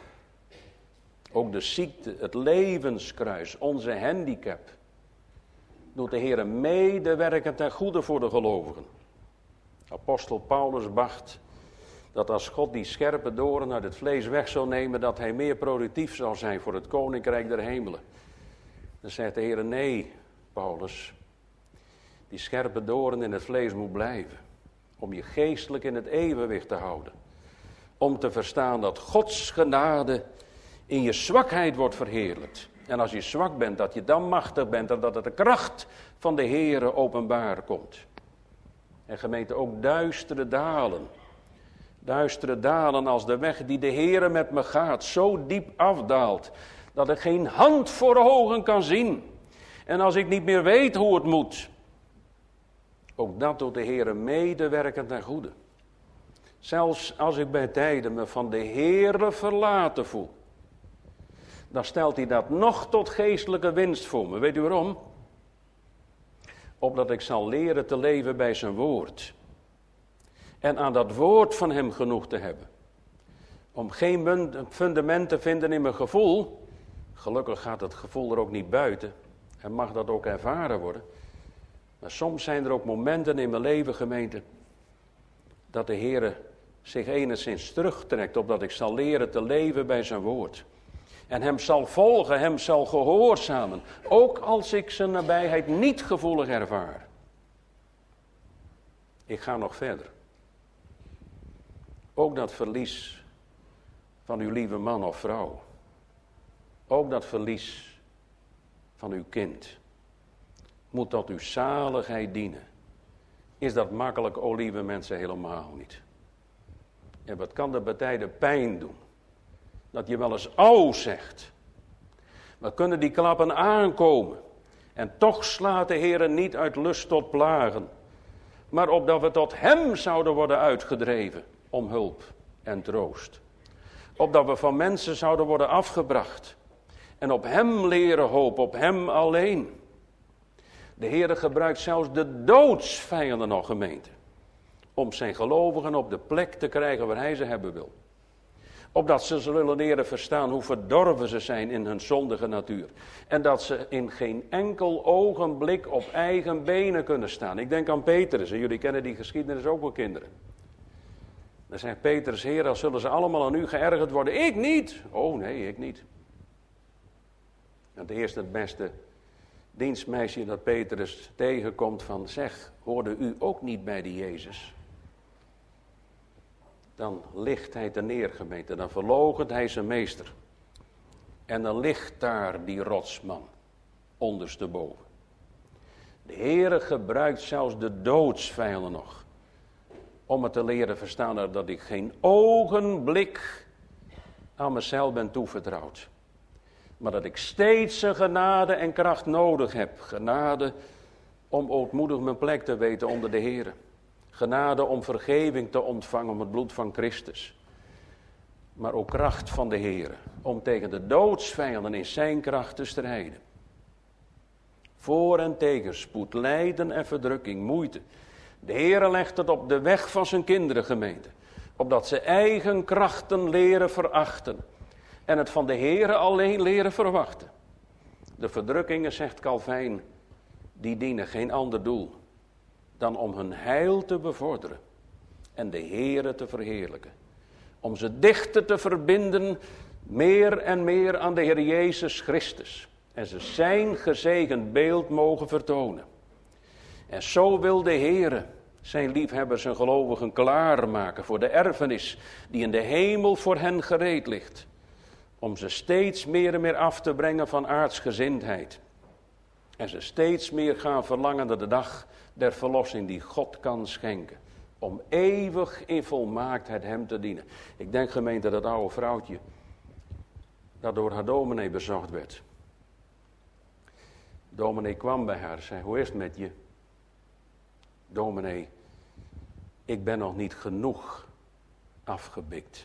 Ook de ziekte, het levenskruis, onze handicap, doet de Heere medewerken ten goede voor de gelovigen. Apostel Paulus bacht dat als God die scherpe doorn uit het vlees weg zou nemen, dat hij meer productief zou zijn voor het koninkrijk der hemelen. Dan zegt de Heere, nee, Paulus, die scherpe doorn in het vlees moet blijven, om je geestelijk in het evenwicht te houden. Om te verstaan dat Gods genade in je zwakheid wordt verheerlijkt. En als je zwak bent, dat je dan machtig bent en dat het de kracht van de Heere openbaar komt. En gemeente, ook duistere dalen. Duistere dalen als de weg die de Heere met me gaat, zo diep afdaalt, dat ik geen hand voor ogen kan zien. En als ik niet meer weet hoe het moet, ook dat doet de Heere medewerken ten goede. Zelfs als ik bij tijden me van de Heere verlaten voel, dan stelt hij dat nog tot geestelijke winst voor me. Weet u waarom? Opdat ik zal leren te leven bij zijn woord. En aan dat woord van hem genoeg te hebben. Om geen fundament te vinden in mijn gevoel. Gelukkig gaat het gevoel er ook niet buiten. En mag dat ook ervaren worden. Maar soms zijn er ook momenten in mijn leven, gemeente, dat de Heere zich enigszins terugtrekt, opdat ik zal leren te leven bij zijn woord. En hem zal volgen, hem zal gehoorzamen, ook als ik zijn nabijheid niet gevoelig ervaar. Ik ga nog verder. Ook dat verlies van uw lieve man of vrouw. Ook dat verlies van uw kind moet tot uw zaligheid dienen. Is dat makkelijk, o lieve mensen, helemaal niet. En wat kan er bij tijden pijn doen? Dat je wel eens au zegt. Maar kunnen die klappen aankomen? En toch slaat de Heere niet uit lust tot plagen. Maar opdat we tot hem zouden worden uitgedreven om hulp en troost. Opdat we van mensen zouden worden afgebracht. En op hem leren hopen, op hem alleen. De Heere gebruikt zelfs de doodsvijanden nog, gemeente. Om zijn gelovigen op de plek te krijgen waar hij ze hebben wil. Opdat ze zullen leren verstaan hoe verdorven ze zijn in hun zondige natuur. En dat ze in geen enkel ogenblik op eigen benen kunnen staan. Ik denk aan Petrus, en jullie kennen die geschiedenis ook wel, kinderen. Dan zegt Petrus, Heer, als zullen ze allemaal aan u geërgerd worden. Ik niet. Oh nee, ik niet. En het eerste het beste dienstmeisje dat Petrus tegenkomt van, zeg, hoorde u ook niet bij die Jezus? Dan ligt hij te neer, gemeente. Dan verloochent hij zijn meester. En dan ligt daar die rotsman ondersteboven. De Heere gebruikt zelfs de doodsvijanden nog. Om het te leren verstaan dat ik geen ogenblik aan mezelf ben toevertrouwd. Maar dat ik steeds een genade en kracht nodig heb. Genade om ootmoedig mijn plek te weten onder de Heere. Genade om vergeving te ontvangen om het bloed van Christus. Maar ook kracht van de Heere. Om tegen de doodsvijanden in zijn kracht te strijden. Voor- en tegenspoed, lijden en verdrukking, moeite. De Heere legt het op de weg van zijn kinderen, gemeente. Opdat ze eigen krachten leren verachten. En het van de Heere alleen leren verwachten. De verdrukkingen, zegt Calvijn, die dienen geen ander doel dan om hun heil te bevorderen en de Heere te verheerlijken. Om ze dichter te verbinden, meer en meer aan de Heer Jezus Christus. En ze zijn gezegend beeld mogen vertonen. En zo wil de Heere zijn liefhebbers en gelovigen klaarmaken voor de erfenis die in de hemel voor hen gereed ligt. om ze steeds meer en meer af te brengen van aardsgezindheid. En ze steeds meer gaan verlangen naar de dag der verlossing die God kan schenken. Om eeuwig in volmaaktheid hem te dienen. Ik denk, gemeente, dat oude vrouwtje dat door haar dominee bezocht werd. Dominee kwam bij haar en zei, hoe is het met je? Dominee, ik ben nog niet genoeg afgebikt.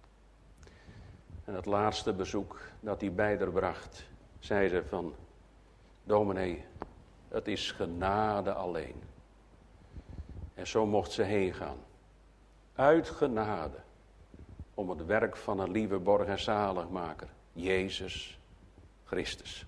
En het laatste bezoek dat hij bij haar bracht, zei ze van, dominee, het is genade alleen. En zo mocht ze heen gaan. Uit genade. Om het werk van een lieve borg en zaligmaker. Jezus Christus.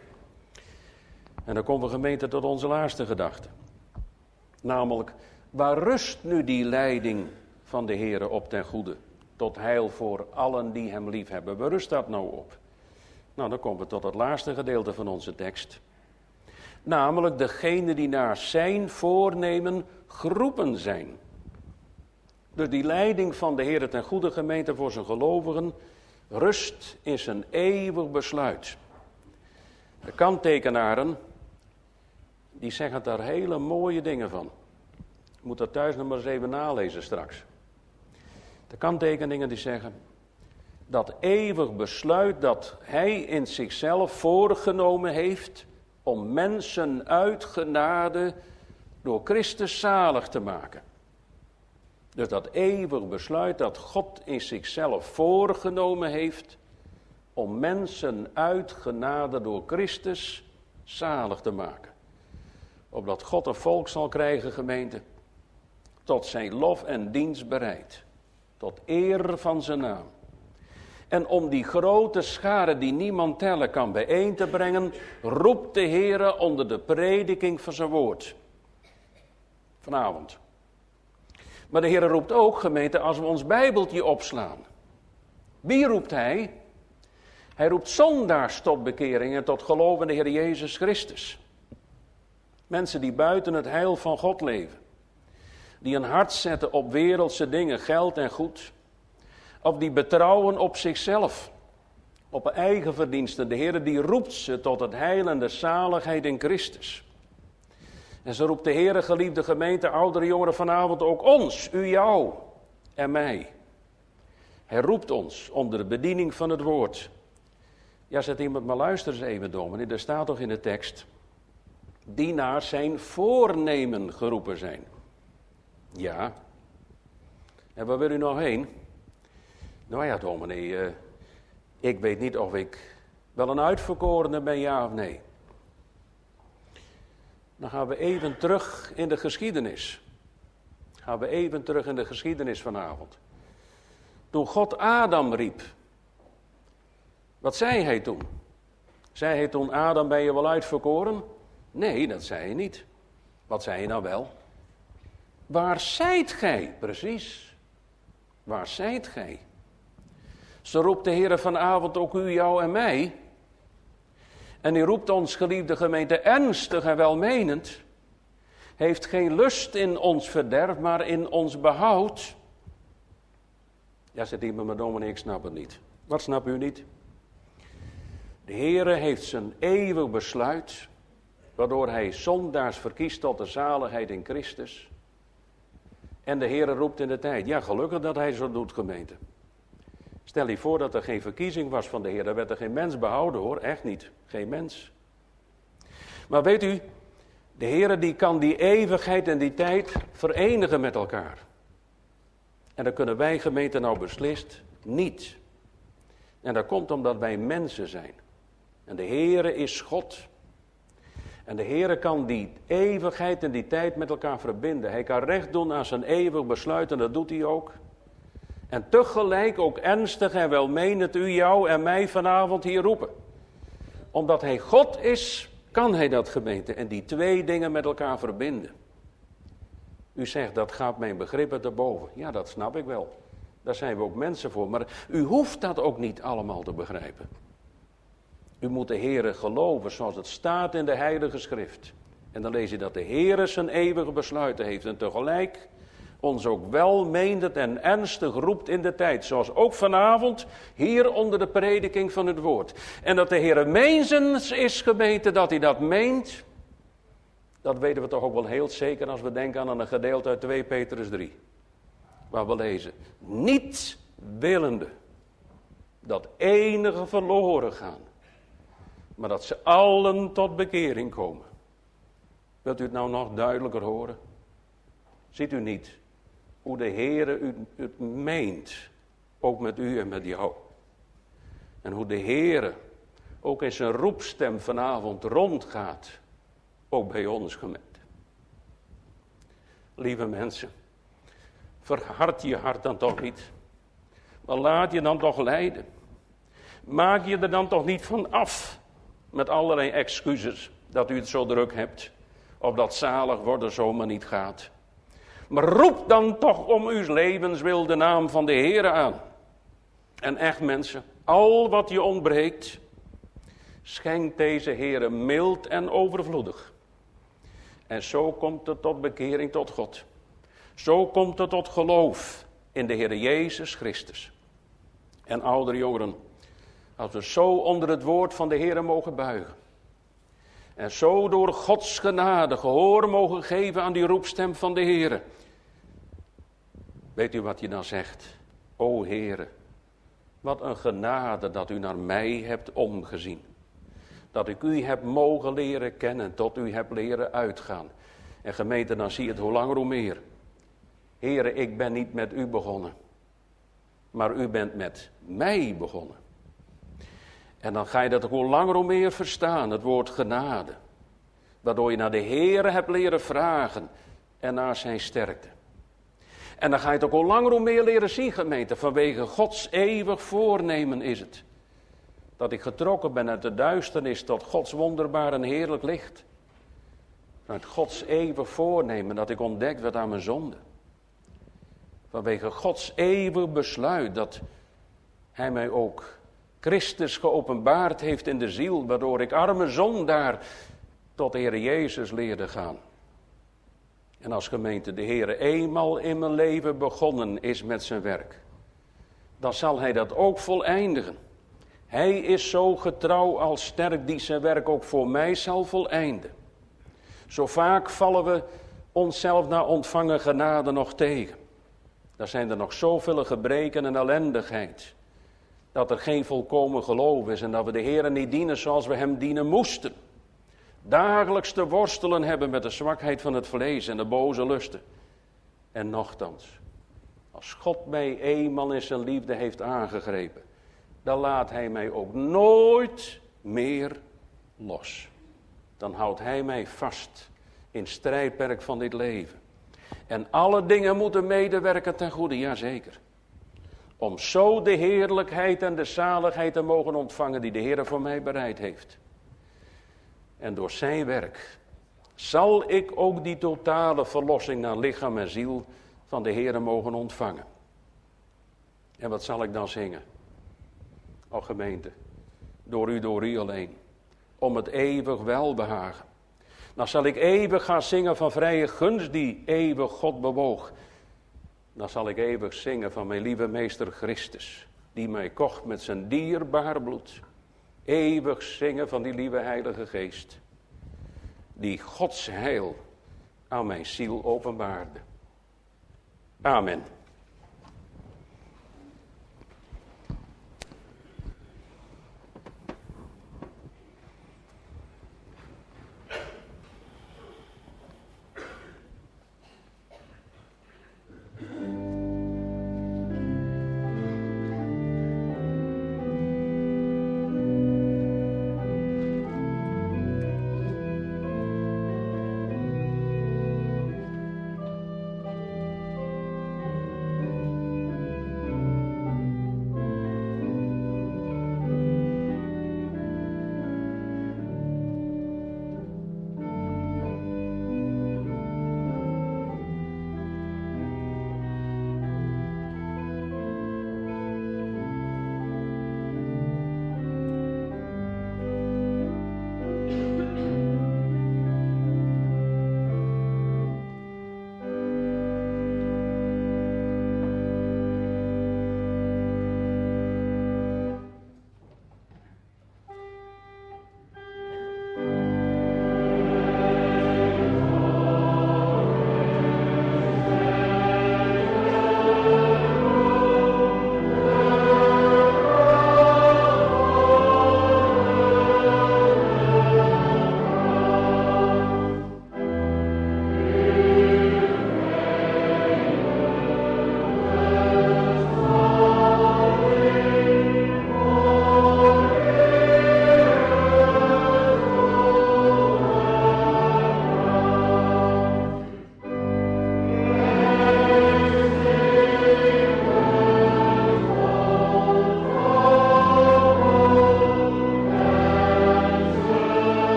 En dan komen we, gemeente, tot onze laatste gedachte. Namelijk, waar rust nu die leiding van de Heere op ten goede? Tot heil voor allen die hem lief hebben. Waar rust dat nou op? Nou, dan komen we tot het laatste gedeelte van onze tekst. Namelijk degene die naar zijn voornemen geroepen zijn. Dus die leiding van de Heer ten goede, gemeente, voor zijn gelovigen, rust is een eeuwig besluit. De kanttekenaren, die zeggen daar hele mooie dingen van. Je moet dat thuis nog maar eens even nalezen straks. De kanttekeningen die zeggen, dat eeuwig besluit dat hij in zichzelf voorgenomen heeft om mensen uit genade door Christus zalig te maken. Dus dat eeuwig besluit dat God in zichzelf voorgenomen heeft om mensen uit genade door Christus zalig te maken. Opdat God een volk zal krijgen, gemeente, tot zijn lof en dienst bereid. Tot eer van zijn naam. En om die grote schare die niemand tellen kan bijeen te brengen, roept de Heere onder de prediking van zijn woord. Vanavond. Maar de Heere roept ook, gemeente, als we ons Bijbeltje opslaan. Wie roept hij? Hij roept zondaars tot bekering en tot geloof in de Heer Jezus Christus. Mensen die buiten het heil van God leven. Die een hart zetten op wereldse dingen, geld en goed. Of die betrouwen op zichzelf. Op eigen verdiensten. De Heer die roept ze tot het heil en de zaligheid in Christus. En zo roept de Heer, geliefde gemeente, oudere jongeren vanavond ook ons, u, jou en mij. Hij roept ons onder de bediening van het woord. Ja, zet iemand maar luister eens even, dominee. Er staat toch in de tekst. Die naar zijn voornemen geroepen zijn. Ja. En waar wil u nou heen? Nou ja, dominee, uh, ik weet niet of ik wel een uitverkorene ben, ja of nee. Dan gaan we even terug in de geschiedenis. Gaan we even terug in de geschiedenis vanavond. Toen God Adam riep. Wat zei hij toen? Zei hij toen, Adam, ben je wel uitverkoren? Nee, dat zei hij niet. Wat zei hij nou wel? Waar zijt gij? Precies. Waar zijt gij? Zo roept de Heer vanavond ook u, jou en mij. En hij roept ons, geliefde gemeente, ernstig en welmenend. Heeft geen lust in ons verderf, maar in ons behoud. Ja, zegt iemand, maar dominee, ik snap het niet. Wat snapt u niet? De Heer heeft zijn eeuwig besluit, waardoor hij zondaars verkiest tot de zaligheid in Christus. En de Heer roept in de tijd. Ja, gelukkig dat hij zo doet, gemeente. Stel je voor dat er geen verkiezing was van de Heer. Dan werd er geen mens behouden, hoor. Echt niet. Geen mens. Maar weet u, de Heer die kan die eeuwigheid en die tijd verenigen met elkaar. En dat kunnen wij, gemeente, nou beslist niet. En dat komt omdat wij mensen zijn. En de Heer is God. En de Heer kan die eeuwigheid en die tijd met elkaar verbinden. Hij kan recht doen aan zijn eeuwig besluit en dat doet hij ook. En tegelijk ook ernstig en welmenend u, jou en mij vanavond hier roepen. Omdat hij God is, kan hij dat, gemeente. En die twee dingen met elkaar verbinden. U zegt, dat gaat mijn begrippen te boven. Ja, dat snap ik wel. Daar zijn we ook mensen voor. Maar u hoeft dat ook niet allemaal te begrijpen. U moet de Heere geloven zoals het staat in de Heilige Schrift. En dan lees je dat de Heere zijn eeuwige besluiten heeft. En tegelijk ons ook welmenend en ernstig roept in de tijd. Zoals ook vanavond hier onder de prediking van het woord. En dat de Heer meenzens is gebeten, dat hij dat meent. Dat weten we toch ook wel heel zeker als we denken aan een gedeelte uit twee Petrus drie. Waar we lezen. Niet willende dat enige verloren gaan. Maar dat ze allen tot bekering komen. Wilt u het nou nog duidelijker horen? Ziet u niet hoe de Heere u het meent, ook met u en met jou. En hoe de Heere ook in zijn roepstem vanavond rondgaat, ook bij ons gemeente. Lieve mensen, verhard je hart dan toch niet, maar laat je dan toch leiden. Maak je er dan toch niet van af, met allerlei excuses, dat u het zo druk hebt, of dat zalig worden zomaar niet gaat. Maar roep dan toch om uw levenswil de naam van de Heere aan. En echt mensen, al wat je ontbreekt, schenkt deze Heere mild en overvloedig. En zo komt het tot bekering tot God. Zo komt het tot geloof in de Heere Jezus Christus. En oudere jongeren, als we zo onder het woord van de Heere mogen buigen. En zo door Gods genade gehoor mogen geven aan die roepstem van de Heere. Weet u wat je dan zegt? O Heere, wat een genade dat u naar mij hebt omgezien. Dat ik u heb mogen leren kennen, tot u heb leren uitgaan. En gemeente, dan zie je het hoe langer hoe meer. Heere, ik ben niet met u begonnen. Maar u bent met mij begonnen. En dan ga je dat hoe langer hoe meer verstaan, het woord genade. Waardoor je naar de Heere hebt leren vragen en naar zijn sterkte. En dan ga je het ook hoe langer hoe meer leren zien, gemeente. Vanwege Gods eeuwig voornemen is het. Dat ik getrokken ben uit de duisternis tot Gods wonderbaar en heerlijk licht. Uit Gods eeuwig voornemen dat ik ontdekt werd aan mijn zonde. Vanwege Gods eeuwig besluit dat hij mij ook Christus geopenbaard heeft in de ziel. Waardoor ik arme zondaar tot de Heer Jezus leerde gaan. En als gemeente de Heer eenmaal in mijn leven begonnen is met zijn werk. Dan zal hij dat ook voleindigen. Hij is zo getrouw als sterk die zijn werk ook voor mij zal voleinden. Zo vaak vallen we onszelf na ontvangen genade nog tegen. Daar zijn er nog zoveel gebreken en ellendigheid. Dat er geen volkomen geloof is en dat we de Heer niet dienen zoals we hem dienen moesten. Dagelijks te worstelen hebben met de zwakheid van het vlees en de boze lusten. En nochtans, als God mij eenmaal in zijn liefde heeft aangegrepen, dan laat hij mij ook nooit meer los. Dan houdt hij mij vast in het strijdperk van dit leven. En alle dingen moeten medewerken ten goede, jazeker. Om zo de heerlijkheid en de zaligheid te mogen ontvangen die de Heer voor mij bereid heeft. En door zijn werk zal ik ook die totale verlossing naar lichaam en ziel van de Heer mogen ontvangen. En wat zal ik dan zingen? O gemeente, door u, door u alleen, om het eeuwig welbehagen. Dan zal ik eeuwig gaan zingen van vrije gunst die eeuwig God bewoog. Dan zal ik eeuwig zingen van mijn lieve meester Christus, die mij kocht met zijn dierbaar bloed. Eeuwig zingen van die lieve heilige geest, die Gods heil aan mijn ziel openbaarde. Amen.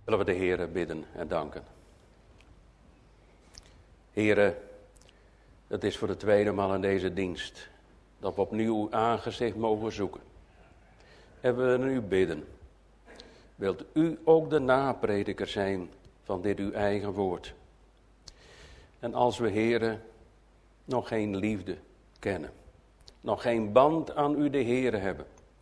Willen we de Heere bidden en danken. Heere, het is voor de tweede maal in deze dienst dat we opnieuw uw aangezicht mogen zoeken. En we willen u bidden. Wilt u ook de naprediker zijn van dit uw eigen woord? En als we, Heere, nog geen liefde kennen, nog geen band aan u de Heere hebben,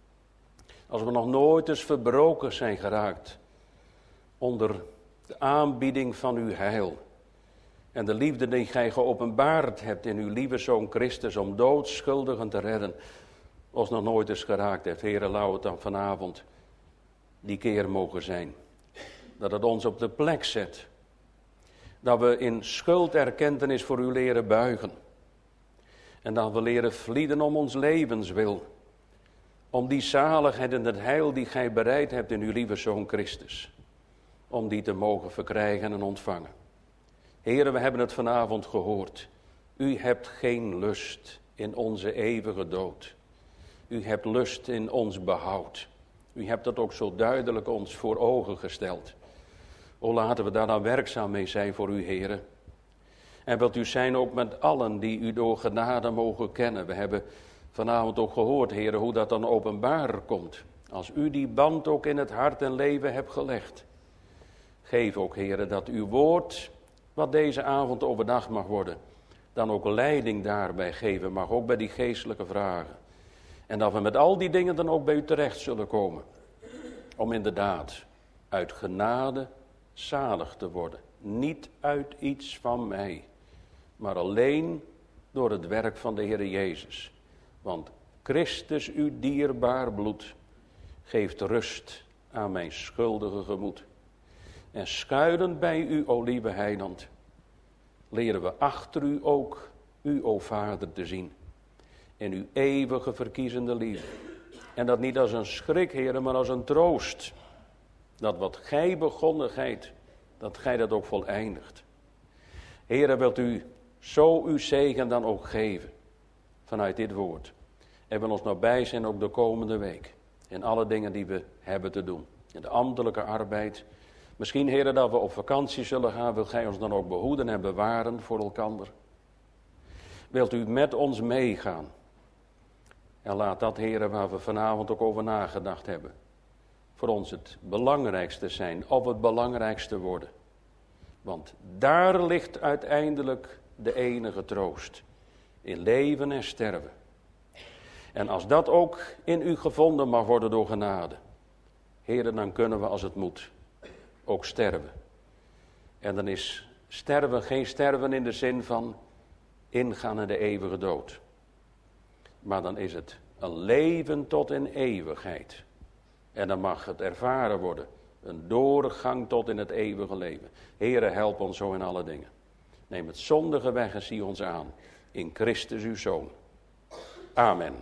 als we nog nooit eens verbroken zijn geraakt onder de aanbieding van uw heil en de liefde die gij geopenbaard hebt in uw lieve Zoon Christus om doodschuldigen te redden, ons nog nooit eens geraakt heeft, Heere, laat het dan vanavond die keer mogen zijn. Dat het ons op de plek zet. Dat we in schulderkentenis voor u leren buigen. En dat we leren vlieden om ons levenswil. Om die zaligheid en het heil die gij bereid hebt in uw lieve Zoon Christus. Om die te mogen verkrijgen en ontvangen. Heere, we hebben het vanavond gehoord. U hebt geen lust in onze eeuwige dood. U hebt lust in ons behoud. U hebt dat ook zo duidelijk ons voor ogen gesteld. O, laten we daar dan werkzaam mee zijn voor u, Heere. En wilt u zijn ook met allen die u door genade mogen kennen. We hebben vanavond ook gehoord, Heere, hoe dat dan openbaar komt. Als u die band ook in het hart en leven hebt gelegd. Geef ook, Heere, dat uw woord, wat deze avond overdag mag worden, dan ook leiding daarbij geven mag, ook bij die geestelijke vragen. En dat we met al die dingen dan ook bij u terecht zullen komen. Om inderdaad uit genade zalig te worden. Niet uit iets van mij, maar alleen door het werk van de Heer Jezus. Want Christus, uw dierbaar bloed, geeft rust aan mijn schuldige gemoed. En schuilend bij u, o lieve heiland, leren we achter u ook, u, o Vader, te zien. In uw eeuwige verkiezende liefde. En dat niet als een schrik, Heere, maar als een troost. Dat wat gij begonnen zijt, dat gij dat ook voleindigt. Heere, wilt u zo uw zegen dan ook geven. Vanuit dit woord. En wil ons nabij zijn ook de komende week. In alle dingen die we hebben te doen. In de ambtelijke arbeid. Misschien, Heere, dat we op vakantie zullen gaan. Wilt gij ons dan ook behoeden en bewaren voor elkander. Wilt u met ons meegaan. En laat dat, Heere, waar we vanavond ook over nagedacht hebben, voor ons het belangrijkste zijn, of het belangrijkste worden. Want daar ligt uiteindelijk de enige troost, in leven en sterven. En als dat ook in u gevonden mag worden door genade, Heere, dan kunnen we als het moet ook sterven. En dan is sterven geen sterven in de zin van ingaan in de eeuwige dood. Maar dan is het een leven tot in eeuwigheid. En dan mag het ervaren worden. Een doorgang tot in het eeuwige leven. Heere, help ons zo in alle dingen. Neem het zondige weg en zie ons aan. In Christus uw Zoon. Amen.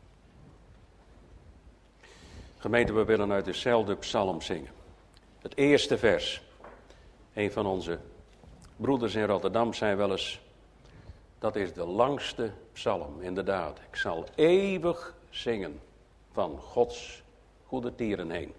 Gemeente, we willen uit dezelfde psalm zingen. Het eerste vers. Een van onze broeders in Rotterdam zei wel eens, dat is de langste psalm, inderdaad. Ik zal eeuwig zingen van Gods goede tieren heen.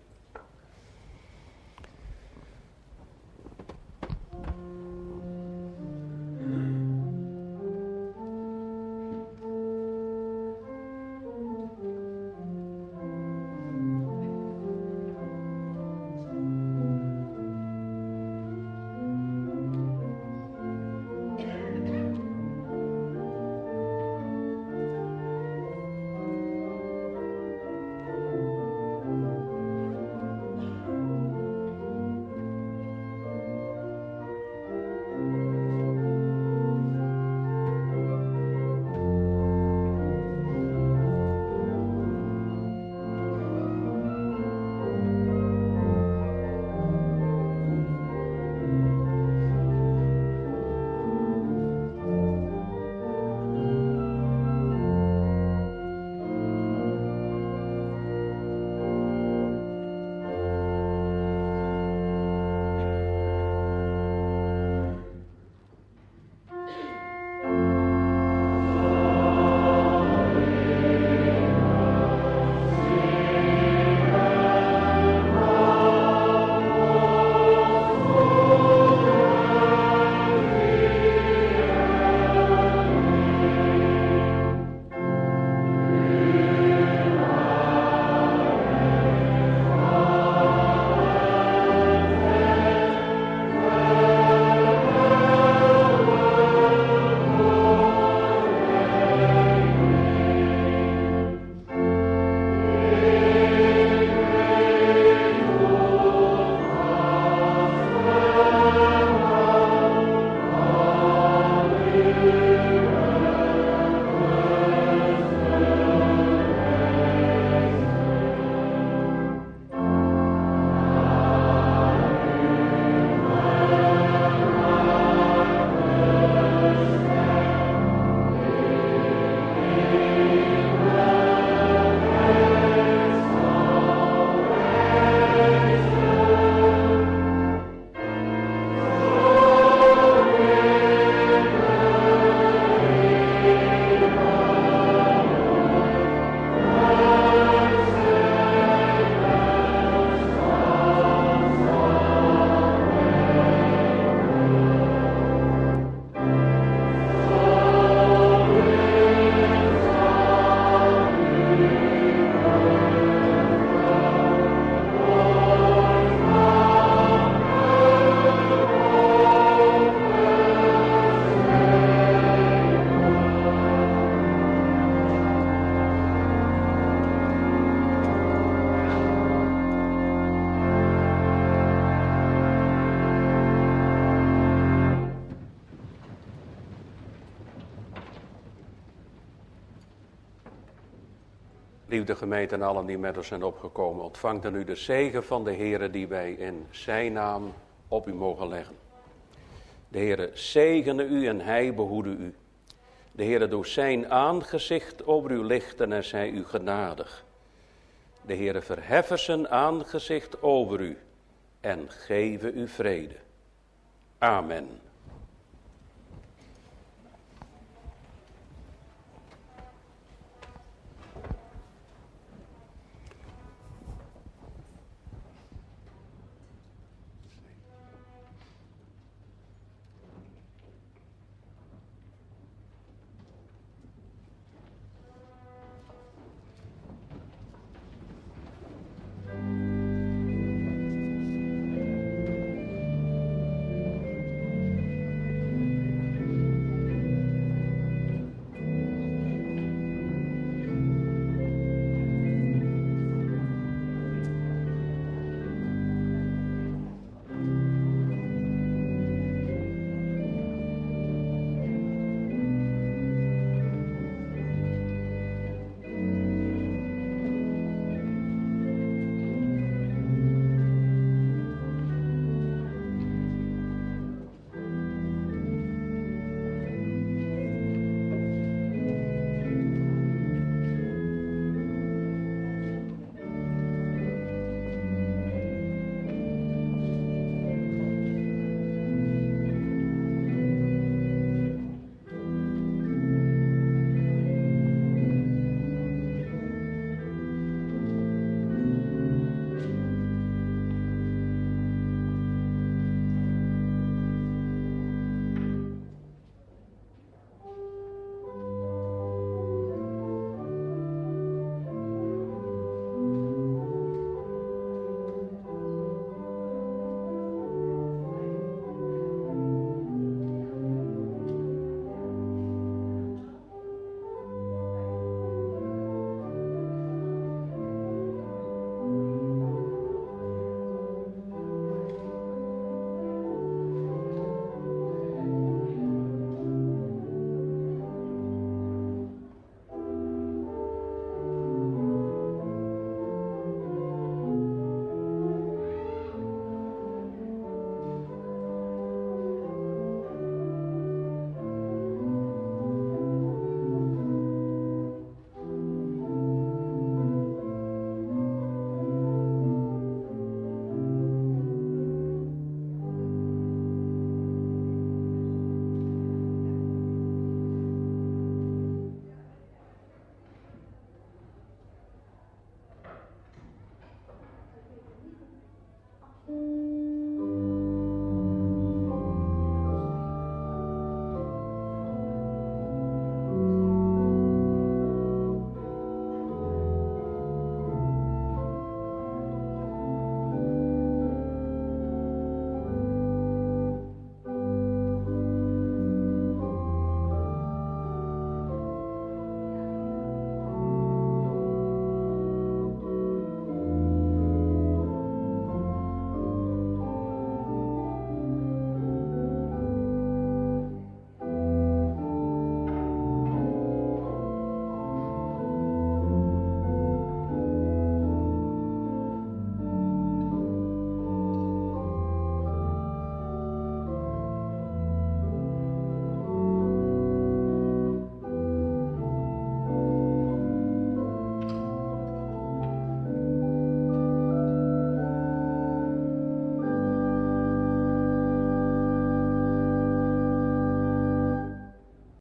Liefde gemeente en allen die met ons zijn opgekomen, ontvangt dan nu de zegen van de Heere die wij in zijn naam op u mogen leggen. De Heere zegene u en hij behoede u. De Heere doet zijn aangezicht over u lichten en zij u genadig. De Heere verheffen zijn aangezicht over u en geven u vrede. Amen.